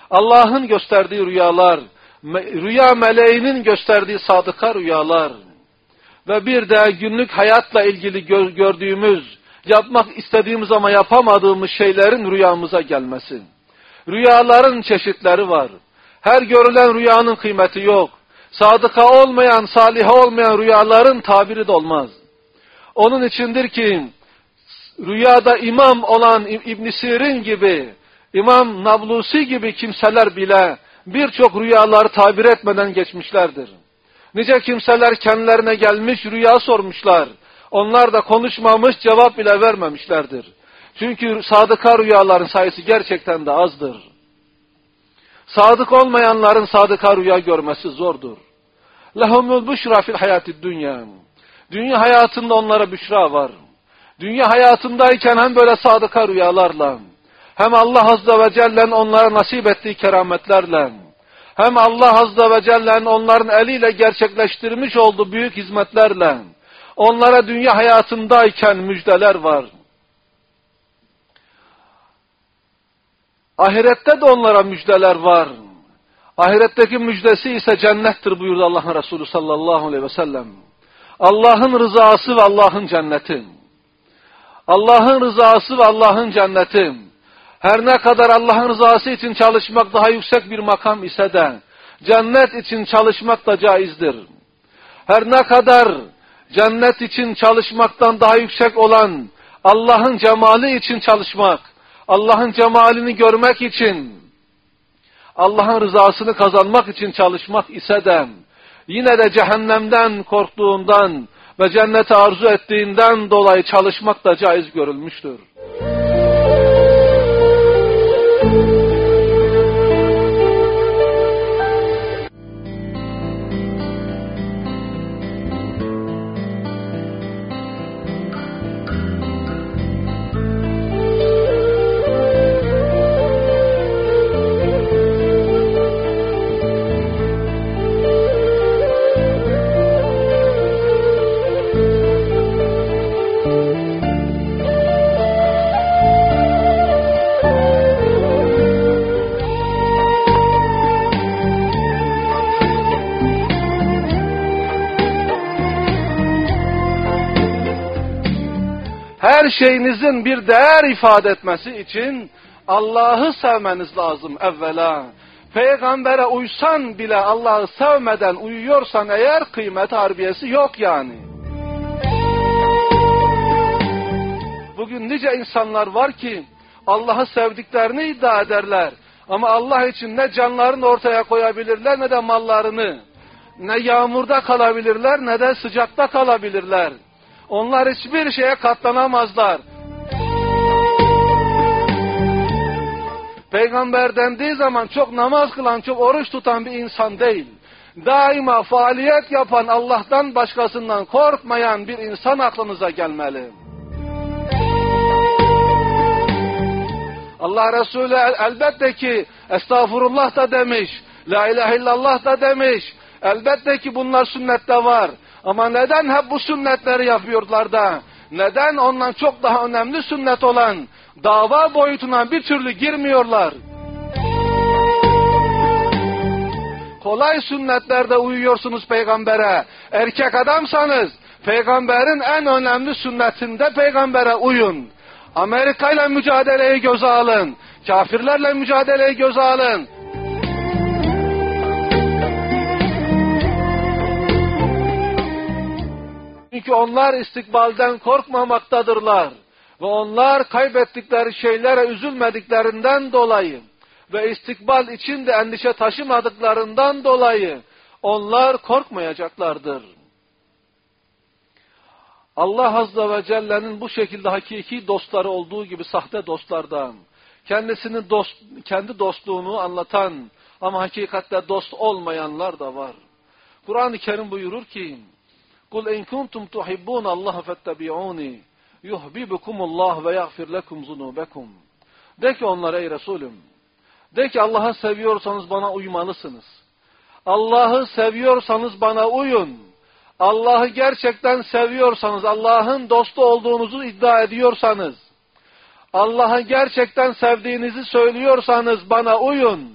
Allah'ın gösterdiği rüyalar, rüya meleğinin gösterdiği sadıka rüyalar ve bir de günlük hayatla ilgili gördüğümüz, yapmak istediğimiz ama yapamadığımız şeylerin rüyamıza gelmesi. Rüyaların çeşitleri var. Her görülen rüyanın kıymeti yok. Sadıka olmayan, saliha olmayan rüyaların tabiri de olmaz. Onun içindir ki rüyada imam olan İbn Sirin gibi, İmam Nablusi gibi kimseler bile birçok rüyaları tabir etmeden geçmişlerdir. Nice kimseler kendilerine gelmiş rüya sormuşlar. Onlar da konuşmamış, cevap bile vermemişlerdir. Çünkü sadıka rüyaların sayısı gerçekten de azdır. Sadık olmayanların sadıka rüya görmesi zordur. Lehumul büşra fil hayatid dünya. Dünya hayatında onlara büşra var. Dünya hayatındayken hem böyle sadıka rüyalarla, hem Allah Azze ve Celle'nin onlara nasip ettiği kerametlerle, hem Allah Azze ve Celle'nin onların eliyle gerçekleştirmiş olduğu büyük hizmetlerle, onlara dünya hayatındayken müjdeler var. Ahirette de onlara müjdeler var. Ahiretteki müjdesi ise cennettir buyurdu Allah'ın Resulü sallallahu aleyhi ve sellem. Allah'ın rızası ve Allah'ın cenneti. Allah'ın rızası ve Allah'ın cenneti. Her ne kadar Allah'ın rızası için çalışmak daha yüksek bir makam ise de, cennet için çalışmak da caizdir. Her ne kadar cennet için çalışmaktan daha yüksek olan Allah'ın cemali için çalışmak, Allah'ın cemalini görmek için, Allah'ın rızasını kazanmak için çalışmak ise de, yine de cehennemden korktuğundan ve cenneti arzu ettiğinden dolayı çalışmak da caiz görülmüştür. Her şeyinizin bir değer ifade etmesi için Allah'ı sevmeniz lazım evvela. Peygambere uysan bile Allah'ı sevmeden uyuyorsan eğer kıymet harbiyesi yok yani. Bugün nice insanlar var ki Allah'ı sevdiklerini iddia ederler. Ama Allah için ne canlarını ortaya koyabilirler ne de mallarını. Ne yağmurda kalabilirler ne de sıcakta kalabilirler. Onlar hiçbir şeye katlanamazlar. Peygamber dendiği zaman çok namaz kılan, çok oruç tutan bir insan değil. Daima faaliyet yapan, Allah'tan başkasından korkmayan bir insan aklınıza gelmeli. Allah Resulü elbette ki estağfurullah da demiş, la ilahe illallah da demiş. Elbette ki bunlar sünnette var. Ama neden hep bu sünnetleri yapıyorlar da, neden ondan çok daha önemli sünnet olan dava boyutuna bir türlü girmiyorlar? Kolay sünnetlerde uyuyorsunuz peygambere. Erkek adamsanız peygamberin en önemli sünnetinde peygambere uyun. Amerika ile mücadeleyi göze alın. Kafirlerle mücadeleyi göze alın. Çünkü onlar istikbalden korkmamaktadırlar. Ve onlar kaybettikleri şeylere üzülmediklerinden dolayı ve istikbal için de endişe taşımadıklarından dolayı onlar korkmayacaklardır. Allah Azze ve Celle'nin bu şekilde hakiki dostları olduğu gibi sahte dostlardan, kendi dostluğunu anlatan ama hakikatte dost olmayanlar da var. Kur'an-ı Kerim buyurur ki, قُلْ اِنْ كُنْتُمْ تُحِبُّونَ اللّٰهَ فَاتَّبِعُونِ يُحْبِبُكُمُ اللّٰهُ وَيَغْفِرْ لَكُمْ ذُنُوبَكُمْ. De ki onlara ey Resulüm, de ki Allah'ı seviyorsanız bana uymalısınız. Allah'ı seviyorsanız bana uyun. Allah'ı gerçekten seviyorsanız, Allah'ın dostu olduğunuzu iddia ediyorsanız, Allah'ı gerçekten sevdiğinizi söylüyorsanız bana uyun.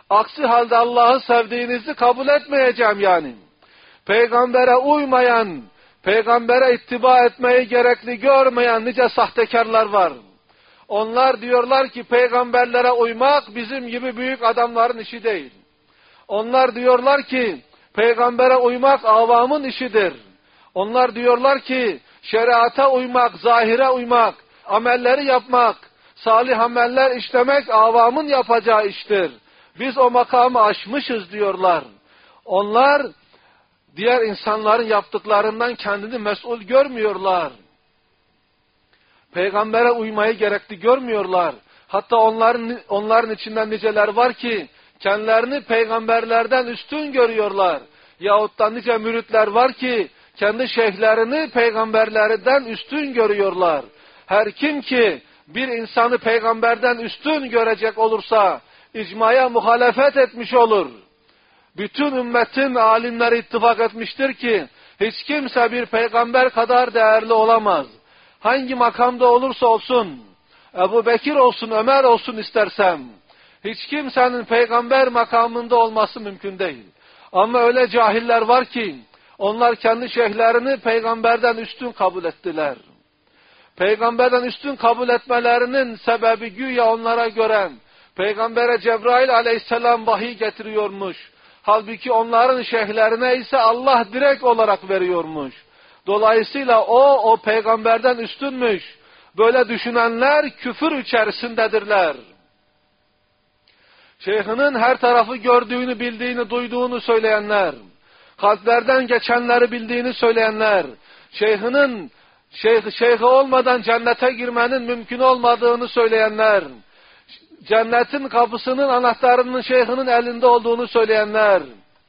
Aksi halde Allah'ı sevdiğinizi kabul etmeyeceğim yani. Peygambere uymayan, peygambere ittiba etmeyi gerekli görmeyen nice sahtekarlar var. Onlar diyorlar ki peygamberlere uymak bizim gibi büyük adamların işi değil. Onlar diyorlar ki peygambere uymak avamın işidir. Onlar diyorlar ki şeriata uymak, zahire uymak, amelleri yapmak, salih ameller işlemek avamın yapacağı iştir. Biz o makamı aşmışız diyorlar. Onlar diğer insanların yaptıklarından kendini mesul görmüyorlar. Peygambere uymayı gerekli görmüyorlar. Hatta onların içinden niceler var ki kendilerini peygamberlerden üstün görüyorlar. Yahut da nice müritler var ki kendi şeyhlerini peygamberlerden üstün görüyorlar. Her kim ki bir insanı peygamberden üstün görecek olursa icmaya muhalefet etmiş olur. Bütün ümmetin alimleri ittifak etmiştir ki hiç kimse bir peygamber kadar değerli olamaz. Hangi makamda olursa olsun, Ebu Bekir olsun, Ömer olsun istersem, hiç kimsenin peygamber makamında olması mümkün değil. Ama öyle cahiller var ki, onlar kendi şeyhlerini peygamberden üstün kabul ettiler. Peygamberden üstün kabul etmelerinin sebebi güya onlara göre, Peygambere Cebrail aleyhisselam vahiy getiriyormuş. Halbuki onların şeyhlerine ise Allah direkt olarak veriyormuş. Dolayısıyla o peygamberden üstünmüş. Böyle düşünenler küfür içerisindedirler. Şeyhinin her tarafı gördüğünü, bildiğini, duyduğunu söyleyenler, kalplerden geçenleri bildiğini söyleyenler, şeyhi olmadan cennete girmenin mümkün olmadığını söyleyenler, cennetin kapısının anahtarının şeyhinin elinde olduğunu söyleyenler,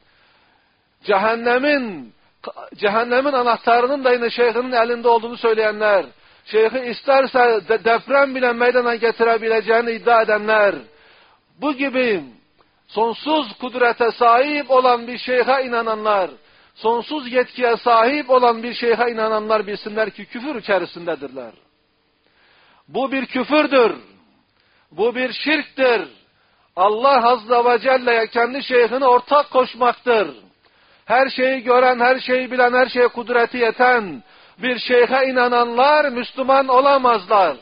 cehennemin anahtarının da yine şeyhinin elinde olduğunu söyleyenler, şeyhi isterse deprem bile meydana getirebileceğini iddia edenler, bu gibi sonsuz kudrete sahip olan bir şeyhe inananlar, sonsuz yetkiye sahip olan bir şeyhe inananlar bilsinler ki küfür içerisindedirler. Bu bir küfürdür. Bu bir şirktir. Allah Azze ve Celle'ye kendi şeyhine ortak koşmaktır. Her şeyi gören, her şeyi bilen, her şeye kudreti yeten bir şeyhe inananlar Müslüman olamazlar.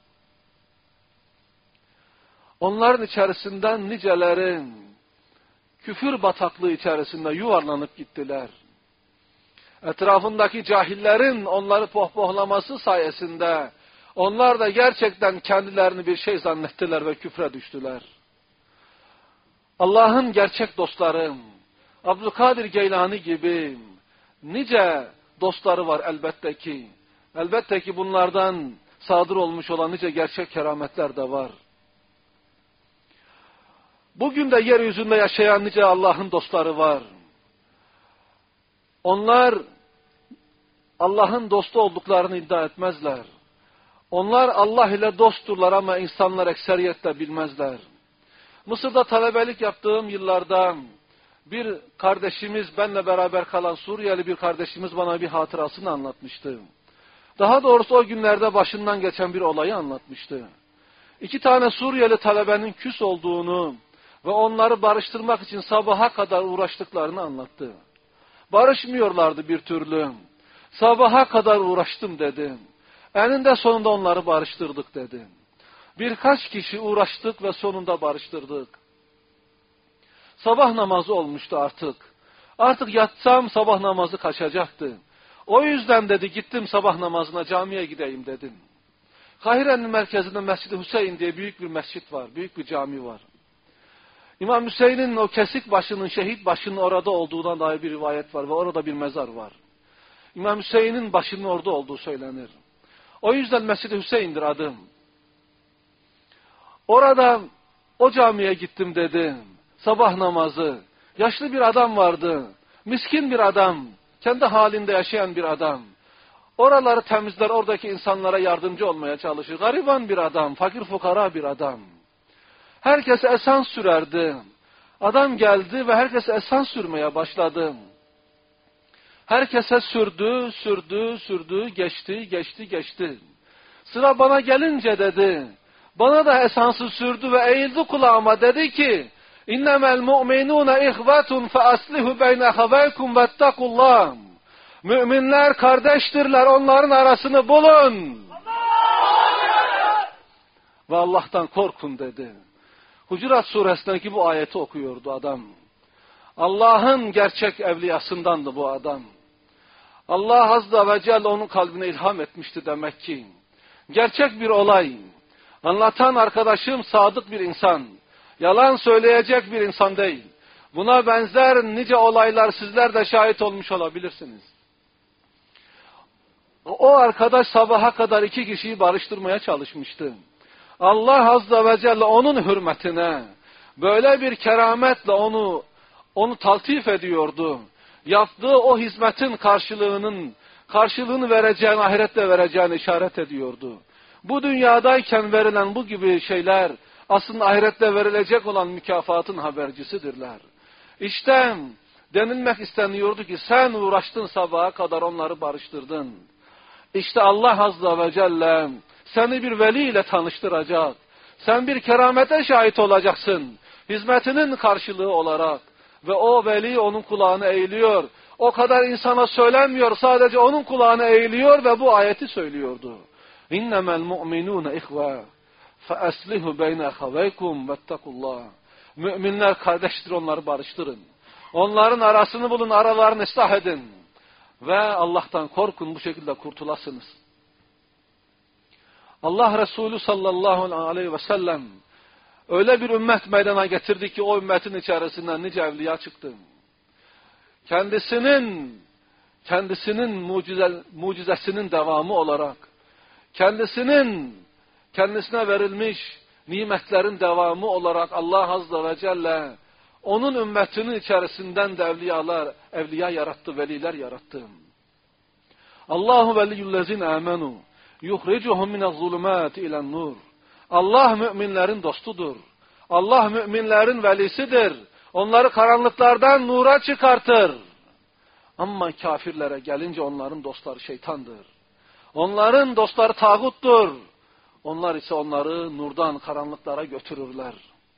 Onların içerisinden nicelerin küfür bataklığı içerisinde yuvarlanıp gittiler. Etrafındaki cahillerin onları pohpohlaması sayesinde onlar da gerçekten kendilerini bir şey zannettiler ve küfre düştüler. Allah'ın gerçek dostları, Abdülkadir Geylani gibi nice dostları var elbette ki. Elbette ki bunlardan sadır olmuş olan nice gerçek kerametler de var. Bugün de yeryüzünde yaşayan nice Allah'ın dostları var. Onlar Allah'ın dostu olduklarını iddia etmezler. Onlar Allah ile dostturlar ama insanlar ekseriyetle bilmezler. Mısır'da talebelik yaptığım yıllarda bir kardeşimiz, benle beraber kalan Suriyeli bir kardeşimiz bana bir hatırasını anlatmıştı. Daha doğrusu o günlerde başından geçen bir olayı anlatmıştı. 2 tane Suriyeli talebenin küs olduğunu ve onları barıştırmak için sabaha kadar uğraştıklarını anlattı. Barışmıyorlardı bir türlü. Sabaha kadar uğraştım dedi. Eninde sonunda onları barıştırdık dedi. Birkaç kişi uğraştık ve sonunda barıştırdık. Sabah namazı olmuştu artık. Artık yatsam sabah namazı kaçacaktı. O yüzden dedi gittim sabah namazına camiye gideyim dedim. Kahire'nin merkezinde Mescid-i Hüseyin diye büyük bir mescit var. Büyük bir cami var. İmam Hüseyin'in o kesik başının, şehit başının orada olduğuna dair bir rivayet var ve orada bir mezar var. İmam Hüseyin'in başının orada olduğu söylenir. O yüzden Mescid-i Hüseyin'dir adım. Orada o camiye gittim dedi. Sabah namazı. Yaşlı bir adam vardı. Miskin bir adam. Kendi halinde yaşayan bir adam. Oraları temizler, oradaki insanlara yardımcı olmaya çalışır. Gariban bir adam, fakir fukara bir adam. Herkese esans sürerdi. Adam geldi ve herkese esans sürmeye başladı. Herkese sürdü, geçti. Sıra bana gelince dedi, bana da esansı sürdü ve eğildi kulağıma dedi ki, İnnemel mu'minûne ihvetun fe aslihu beyne ahaveykum vettakullah. Müminler kardeştirler, onların arasını bulun. Ve Allah'tan korkun dedi. Hucurat suresindeki bu ayeti okuyordu adam. Allah'ın gerçek evliyasındandı bu adam. Allah Azze ve Celle onun kalbine ilham etmişti demek ki. Gerçek bir olay. Anlatan arkadaşım sadık bir insan. Yalan söyleyecek bir insan değil. Buna benzer nice olaylar sizler de şahit olmuş olabilirsiniz. O arkadaş sabaha kadar 2 kişiyi barıştırmaya çalışmıştı. Allah Azze ve Celle onun hürmetine böyle bir kerametle onu taltif ediyordu. Yaptığı o hizmetin karşılığını vereceğini, ahirette vereceğini işaret ediyordu. Bu dünyadayken verilen bu gibi şeyler aslında ahirette verilecek olan mükafatın habercisidirler. İşte denilmek isteniyordu ki sen uğraştın sabaha kadar onları barıştırdın. İşte Allah Azze ve Celle seni bir veli ile tanıştıracak. Sen bir keramete şahit olacaksın. Hizmetinin karşılığı olarak. Ve o veli onun kulağını eğiliyor. O kadar insana söylemiyor. Sadece onun kulağını eğiliyor ve bu ayeti söylüyordu. İnnemel mu'minûne ihve fe eslihu beyne ahaveykum vettakullah. Müminler kardeştir, onları barıştırın. Onların arasını bulun, aralarını ıslah edin. Ve Allah'tan korkun, bu şekilde kurtulasınız. Allah Resulü sallallahu aleyhi ve sellem öyle bir ümmet meydana getirdi ki o ümmetin içerisinden nice evliya çıktı. Kendisinin mucizesinin devamı olarak, kendisine verilmiş nimetlerin devamı olarak Allah Azze ve Celle onun ümmetinin içerisinden de evliya yarattı, veliler yarattı. Allahu veliyyullezine amenu yuhricuhum minezzulumati ilen-nur. Allah müminlerin dostudur. Allah müminlerin velisidir. Onları karanlıklardan nura çıkartır. Ama kafirlere gelince onların dostları şeytandır. Onların dostları tağuttur. Onlar ise onları nurdan karanlıklara götürürler.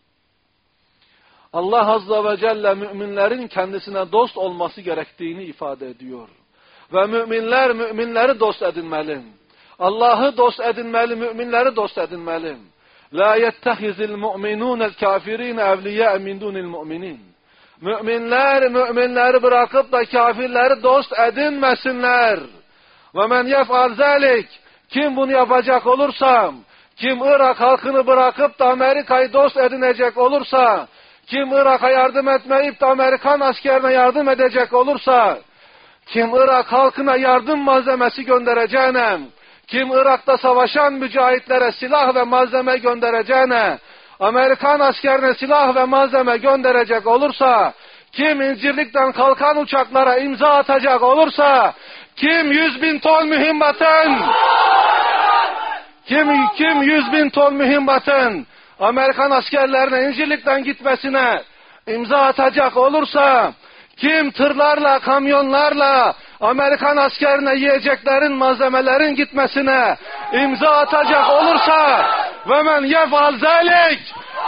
Allah Azze ve Celle müminlerin kendisine dost olması gerektiğini ifade ediyor. Ve müminleri dost edinmeli. Allah'ı dost edinmeli, müminleri dost edinmeli. La yettehizil mu'minûnel kafirîne evliyâ min dunil mu'minin. Müminleri bırakıp da kafirleri dost edinmesinler. Ve men yef'al zâlik. Kim bunu yapacak olursa, kim Irak halkını bırakıp da Amerika'yı dost edinecek olursa, kim Irak'a yardım etmeyip de Amerikan askerine yardım edecek olursa, kim Irak halkına yardım malzemesi göndereceğine, kim Irak'ta savaşan mücahitlere silah ve malzeme göndereceğine, Amerikan askerine silah ve malzeme gönderecek olursa, kim İncirlik'ten kalkan uçaklara imza atacak olursa, kim 100.000 ton mühimmatın, kim 100.000 ton mühimmatın Amerikan askerlerine İncirlik'ten gitmesine imza atacak olursa, kim tırlarla, kamyonlarla Amerikan askerine yiyeceklerin, malzemelerin gitmesine imza atacak olursa ve men yef'al zalik,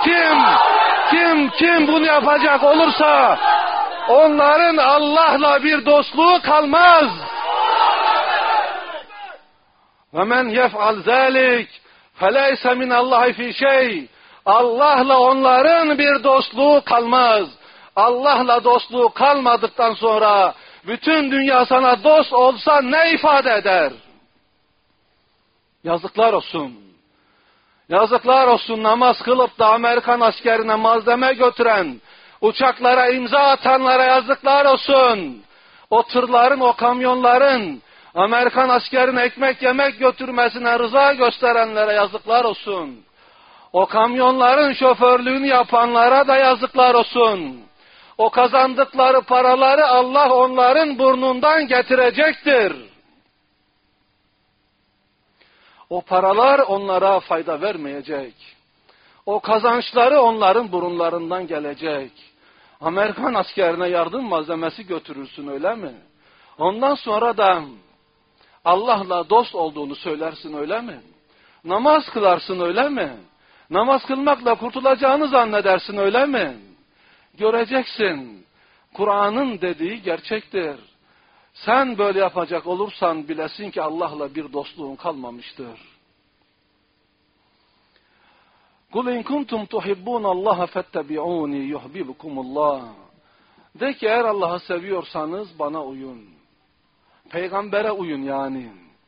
kim bunu yapacak olursa onların Allah'la bir dostluğu kalmaz. Ve men yef'al zalik feleyse minallahi fi şey. Allah'la onların bir dostluğu kalmaz. Allah'la dostluğu kalmadıktan sonra bütün dünya sana dost olsa ne ifade eder? Yazıklar olsun. Yazıklar olsun, namaz kılıp da Amerikan askerine malzeme götüren, uçaklara imza atanlara yazıklar olsun. O tırların, o kamyonların Amerikan askerine ekmek yemek götürmesine rıza gösterenlere yazıklar olsun. O kamyonların şoförlüğünü yapanlara da yazıklar olsun. O kazandıkları paraları Allah onların burnundan getirecektir. O paralar onlara fayda vermeyecek. O kazançları onların burunlarından gelecek. Amerikan askerine yardım malzemesi götürürsün, öyle mi? Ondan sonra da Allah'la dost olduğunu söylersin, öyle mi? Namaz kılarsın, öyle mi? Namaz kılmakla kurtulacağını zannedersin, öyle mi? Göreceksin. Kur'an'ın dediği gerçektir. Sen böyle yapacak olursan bilesin ki Allah'la bir dostluğun kalmamıştır. Kul in kuntum tuhibbunallaha fettebi'uni yuhibbukumullah. De ki eğer Allah'ı seviyorsanız bana uyun. Peygambere uyun yani.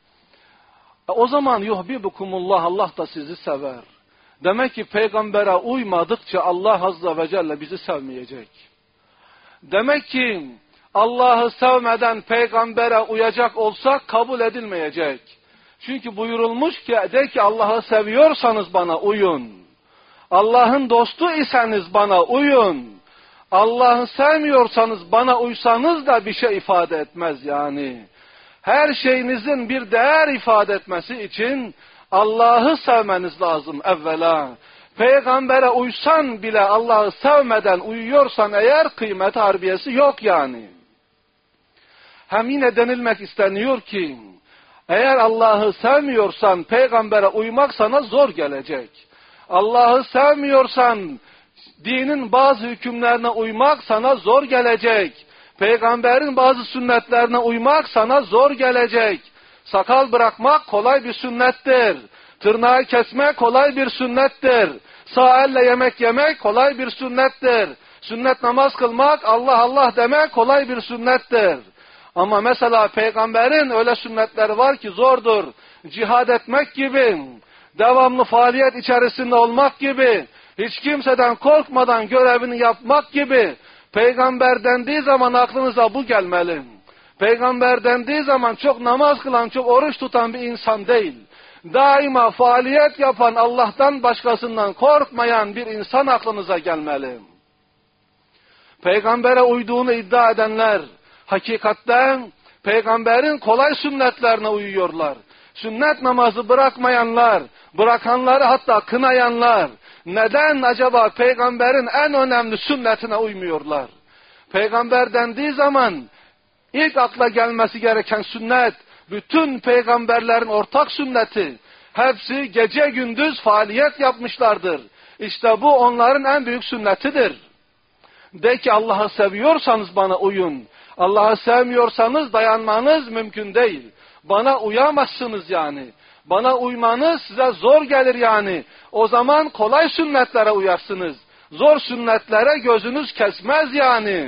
O zaman yuhibbukumullah, Allah da sizi sever. Demek ki peygambere uymadıkça Allah Azze ve Celle bizi sevmeyecek. Demek ki Allah'ı sevmeden peygambere uyacak olsak kabul edilmeyecek. Çünkü buyurulmuş ki de ki Allah'ı seviyorsanız bana uyun. Allah'ın dostu iseniz bana uyun. Allah'ı sevmiyorsanız bana uysanız da bir şey ifade etmez yani. Her şeyinizin bir değer ifade etmesi için Allah'ı sevmeniz lazım evvela. Peygambere uysan bile Allah'ı sevmeden uyuyorsan eğer kıymet harbiyesi yok yani. Hem yine denilmek isteniyor ki eğer Allah'ı sevmiyorsan peygambere uymak sana zor gelecek. Allah'ı sevmiyorsan dinin bazı hükümlerine uymak sana zor gelecek. Peygamberin bazı sünnetlerine uymak sana zor gelecek. Sakal bırakmak kolay bir sünnettir. Tırnağı kesmek kolay bir sünnettir. Sağ elle yemek yemek kolay bir sünnettir. Sünnet namaz kılmak, Allah Allah demek kolay bir sünnettir. Ama mesela peygamberin öyle sünnetleri var ki zordur. Cihad etmek gibi, devamlı faaliyet içerisinde olmak gibi, hiç kimseden korkmadan görevini yapmak gibi. Peygamber dendiği zaman aklınıza bu gelmeli. Peygamber dendiği zaman çok namaz kılan, çok oruç tutan bir insan değil. Daima faaliyet yapan, Allah'tan başkasından korkmayan bir insan aklınıza gelmeli. Peygambere uyduğunu iddia edenler, hakikatte peygamberin kolay sünnetlerine uyuyorlar. Sünnet namazı bırakmayanlar, bırakanları hatta kınayanlar, neden acaba peygamberin en önemli sünnetine uymuyorlar? Peygamber dendiği zaman ilk akla gelmesi gereken sünnet, bütün peygamberlerin ortak sünneti, hepsi gece gündüz faaliyet yapmışlardır. İşte bu onların en büyük sünnetidir. De ki Allah'ı seviyorsanız bana uyun. Allah'ı sevmiyorsanız dayanmanız mümkün değil. Bana uyamazsınız yani. Bana uymanız size zor gelir yani. O zaman kolay sünnetlere uyarsınız. Zor sünnetlere gözünüz kesmez yani.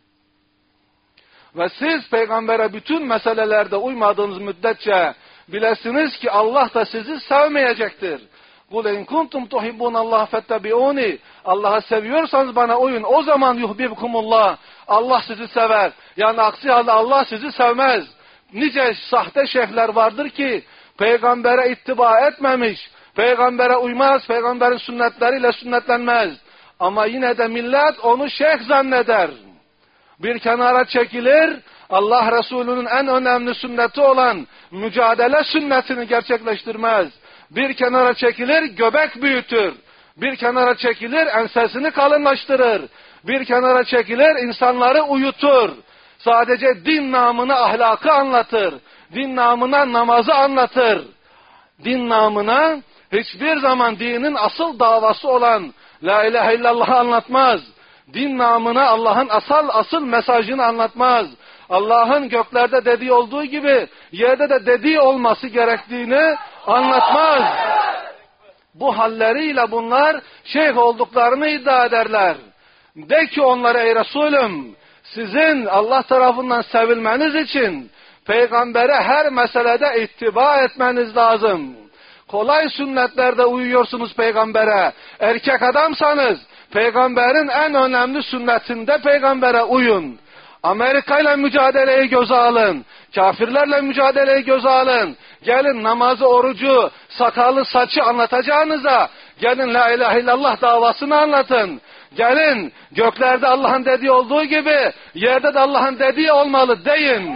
Ve siz peygambere bütün meselelerde uymadığınız müddetçe bilesiniz ki Allah da sizi sevmeyecektir. Kul in kuntum tuhibbunallaha fettebi'uni. Allah'ı seviyorsanız bana uyun. O zaman yuhibbukumullah. Allah sizi sever. Yani aksi halde Allah sizi sevmez. Nice sahte şeyhler vardır ki peygambere ittiba etmemiş, peygambere uymaz, peygamberin sünnetleriyle sünnetlenmez. Ama yine de millet onu şeyh zanneder. Bir kenara çekilir, Allah Resulü'nün en önemli sünneti olan mücadele sünnetini gerçekleştirmez. Bir kenara çekilir, göbek büyütür. Bir kenara çekilir, ensesini kalınlaştırır. Bir kenara çekilir, insanları uyutur. Sadece din namına ahlakı anlatır. Din namına namazı anlatır. Din namına hiçbir zaman dinin asıl davası olan La ilahe illallah'ı anlatmaz. Din namına Allah'ın asıl mesajını anlatmaz. Allah'ın göklerde dediği olduğu gibi yerde de dediği olması gerektiğini anlatmaz. Bu halleriyle bunlar şeyh olduklarını iddia ederler. De ki onlara ey Resulüm, sizin Allah tarafından sevilmeniz için peygambere her meselede ittiba etmeniz lazım. Kolay sünnetlerde uyuyorsunuz peygambere. Erkek adamsanız peygamberin en önemli sünnetinde peygambere uyun. Amerika ile mücadeleyi göze alın. Kafirlerle mücadeleyi göze alın. Gelin namazı, orucu, sakalı, saçı anlatacağınıza gelin la ilahe illallah davasını anlatın. Gelin göklerde Allah'ın dediği olduğu gibi yerde de Allah'ın dediği olmalı deyin.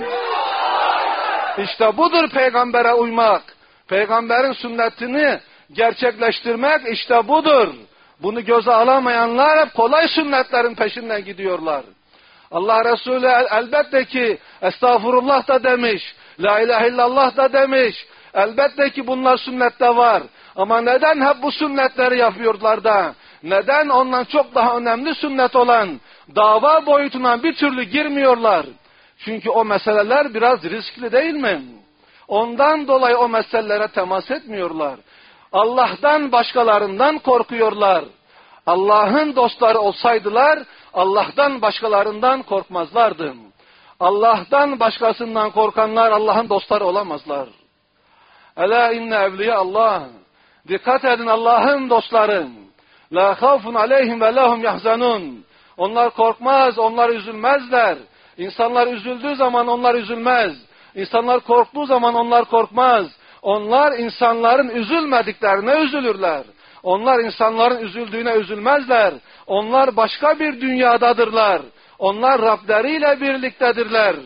İşte budur peygambere uymak. Peygamberin sünnetini gerçekleştirmek işte budur. Bunu göze alamayanlar hep kolay sünnetlerin peşinden gidiyorlar. Allah Resulü elbette ki estağfurullah da demiş, la ilahe illallah da demiş. Elbette ki bunlar sünnette var. Ama neden hep bu sünnetleri yapıyorlar da? Neden ondan çok daha önemli sünnet olan Dava boyutuna bir türlü girmiyorlar. Çünkü o meseleler biraz riskli değil mi? Ondan dolayı o meselelere temas etmiyorlar. Allah'tan başkalarından korkuyorlar. Allah'ın dostları olsaydılar, Allah'tan başkalarından korkmazlardı. Allah'tan başkasından korkanlar Allah'ın dostları olamazlar. Ela inne evliya Allah. Dikkat edin Allah'ın dostları. La havfun aleyhim ve lahum yahzanun. Onlar korkmaz, onlar üzülmezler. İnsanlar üzüldüğü zaman onlar üzülmez. İnsanlar korktuğu zaman onlar korkmaz. Onlar insanların üzülmediklerine üzülürler. Onlar insanların üzüldüğüne üzülmezler. Onlar başka bir dünyadadırlar. Onlar Rableriyle birliktedirler.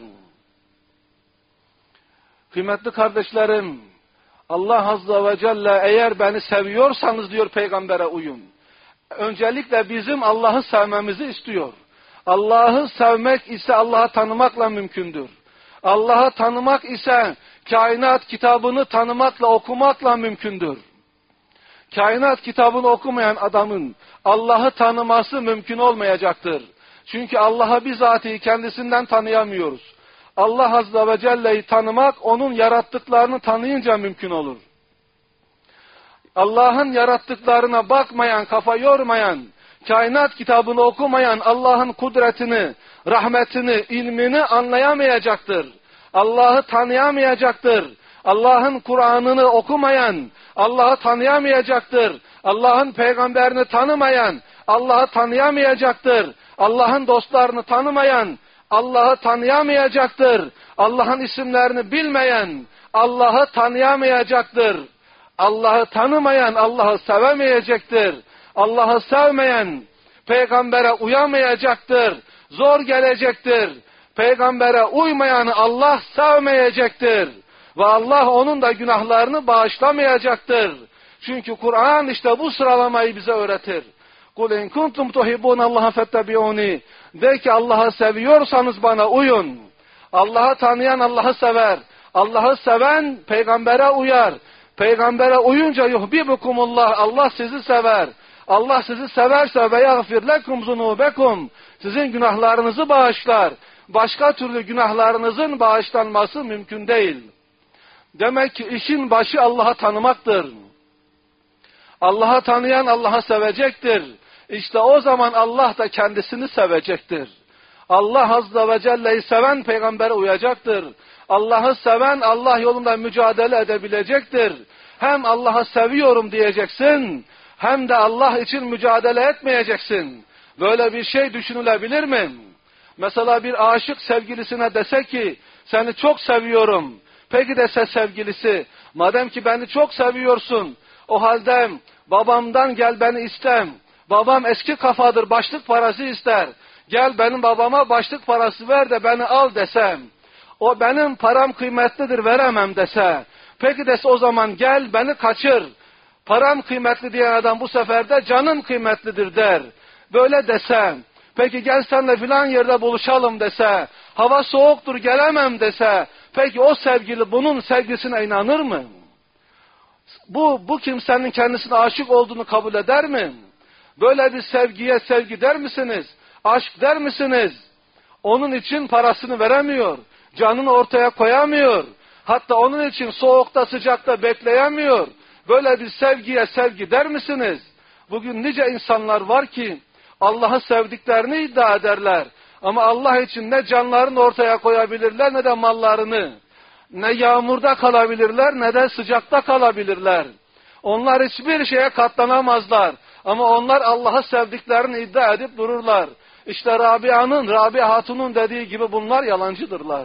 Kıymetli kardeşlerim, Allah Azze ve Celle eğer beni seviyorsanız diyor peygambere uyun. Öncelikle bizim Allah'ı sevmemizi istiyor. Allah'ı sevmek ise Allah'ı tanımakla mümkündür. Allah'ı tanımak ise kainat kitabını tanımakla, okumakla mümkündür. Kainat kitabını okumayan adamın Allah'ı tanıması mümkün olmayacaktır. Çünkü Allah'ı bizatihi kendisinden tanıyamıyoruz. Allah Azze ve Celle'yi tanımak, onun yarattıklarını tanıyınca mümkün olur. Allah'ın yarattıklarına bakmayan, kafa yormayan, kainat kitabını okumayan Allah'ın kudretini, rahmetini, ilmini anlayamayacaktır. Allah'ı tanıyamayacaktır. Allah'ın Kur'an'ını okumayan Allah'ı tanıyamayacaktır. Allah'ın peygamberini tanımayan Allah'ı tanıyamayacaktır. Allah'ın dostlarını tanımayan Allah'ı tanıyamayacaktır. Allah'ın isimlerini bilmeyen Allah'ı tanıyamayacaktır. Allah'ı tanımayan Allah'ı sevemeyecektir. Allah'ı sevmeyen peygambere uyamayacaktır. Zor gelecektir. Peygambere uymayanı Allah sevmeyecektir. Ve Allah onun da günahlarını bağışlamayacaktır. Çünkü Kur'an işte bu sıralamayı bize öğretir. Kul in kuntum tuhibbunallaha fettabi'uni. De ki Allah'ı seviyorsanız bana uyun. Allah'ı tanıyan Allah'ı sever. Allah'ı seven peygambere uyar. Peygambere uyunca yuhibbukumullah. Allah sizi sever. Allah sizi severse ve yagfir lekum zunubekum. Sizin günahlarınızı bağışlar. Başka türlü günahlarınızın bağışlanması mümkün değil. Demek ki işin başı Allah'ı tanımaktır. Allah'ı tanıyan Allah'ı sevecektir. İşte o zaman Allah da kendisini sevecektir. Allah Azze ve Celle'yi seven peygambere uyacaktır. Allah'ı seven Allah yolunda mücadele edebilecektir. Hem Allah'ı seviyorum diyeceksin, hem de Allah için mücadele etmeyeceksin. Böyle bir şey düşünülebilir mi? Mesela bir aşık sevgilisine dese ki, seni çok seviyorum. Peki dese sevgilisi, madem ki beni çok seviyorsun, o halde babamdan gel beni istem. Babam eski kafadır, başlık parası ister. Gel benim babama başlık parası ver de beni al desem. O benim param kıymetlidir, veremem dese. Peki dese o zaman gel beni kaçır. Param kıymetli diyen adam bu sefer de canım kıymetlidir der. Böyle dese. Peki gel senle filan yerde buluşalım dese. Hava soğuktur gelemem dese. Peki o sevgili bunun sevgisine inanır mı? Bu kimsenin kendisine aşık olduğunu kabul eder mi? Böyle bir sevgiye sevgi der misiniz? Aşk der misiniz? Onun için parasını veremiyor. Canını ortaya koyamıyor. Hatta onun için soğukta sıcakta bekleyemiyor. Böyle bir sevgiye sevgi der misiniz? Bugün nice insanlar var ki Allah'ı sevdiklerini iddia ederler. Ama Allah için ne canlarını ortaya koyabilirler ne de mallarını. Ne yağmurda kalabilirler ne de sıcakta kalabilirler. Onlar hiçbir şeye katlanamazlar. Ama onlar Allah'ı sevdiklerini iddia edip dururlar. İşte Rabia Hatun'un dediği gibi bunlar yalancıdırlar.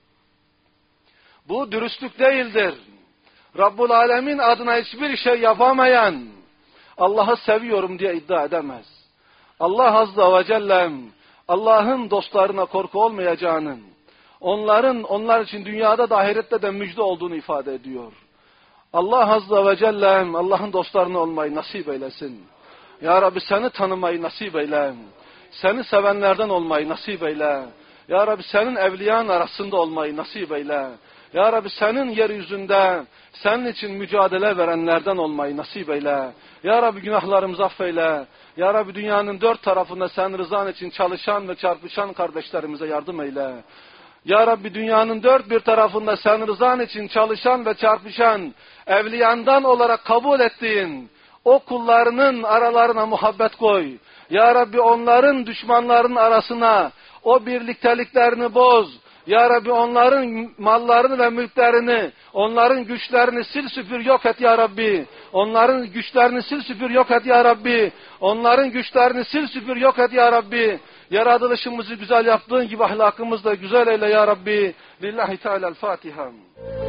Bu dürüstlük değildir. Rabbul Alemin adına hiçbir şey yapamayan Allah'ı seviyorum diye iddia edemez. Allah Azze ve Celle Allah'ın dostlarına korku olmayacağının, onlar için dünyada da ahirette de müjde olduğunu ifade ediyor. Allah Azze ve Celle Allah'ın dostlarına olmayı nasip eylesin. Ya Rabbi seni tanımayı nasip eyle. Seni sevenlerden olmayı nasip eyle. Ya Rabbi senin evliyan arasında olmayı nasip eyle. Ya Rabbi senin yeryüzünde senin için mücadele verenlerden olmayı nasip eyle. Ya Rabbi günahlarımızı affeyle. Ya Rabbi dünyanın dört tarafında sen rızan için çalışan ve çarpışan kardeşlerimize yardım eyle. Ya Rabbi dünyanın dört bir tarafında sen rızan için çalışan ve çarpışan, evliyandan olarak kabul ettiğin o kullarının aralarına muhabbet koy. Ya Rabbi onların düşmanların arasına o birlikteliklerini boz. Ya Rabbi onların mallarını ve mülklerini, onların güçlerini sil süpür yok et Ya Rabbi. Onların güçlerini sil süpür yok et Ya Rabbi. Onların güçlerini sil süpür yok et Ya Rabbi. Yaratılışımızı güzel yaptığın gibi ahlakımızı da güzel eyle Ya Rabbi. Lillahi Teala'l-Fatiha.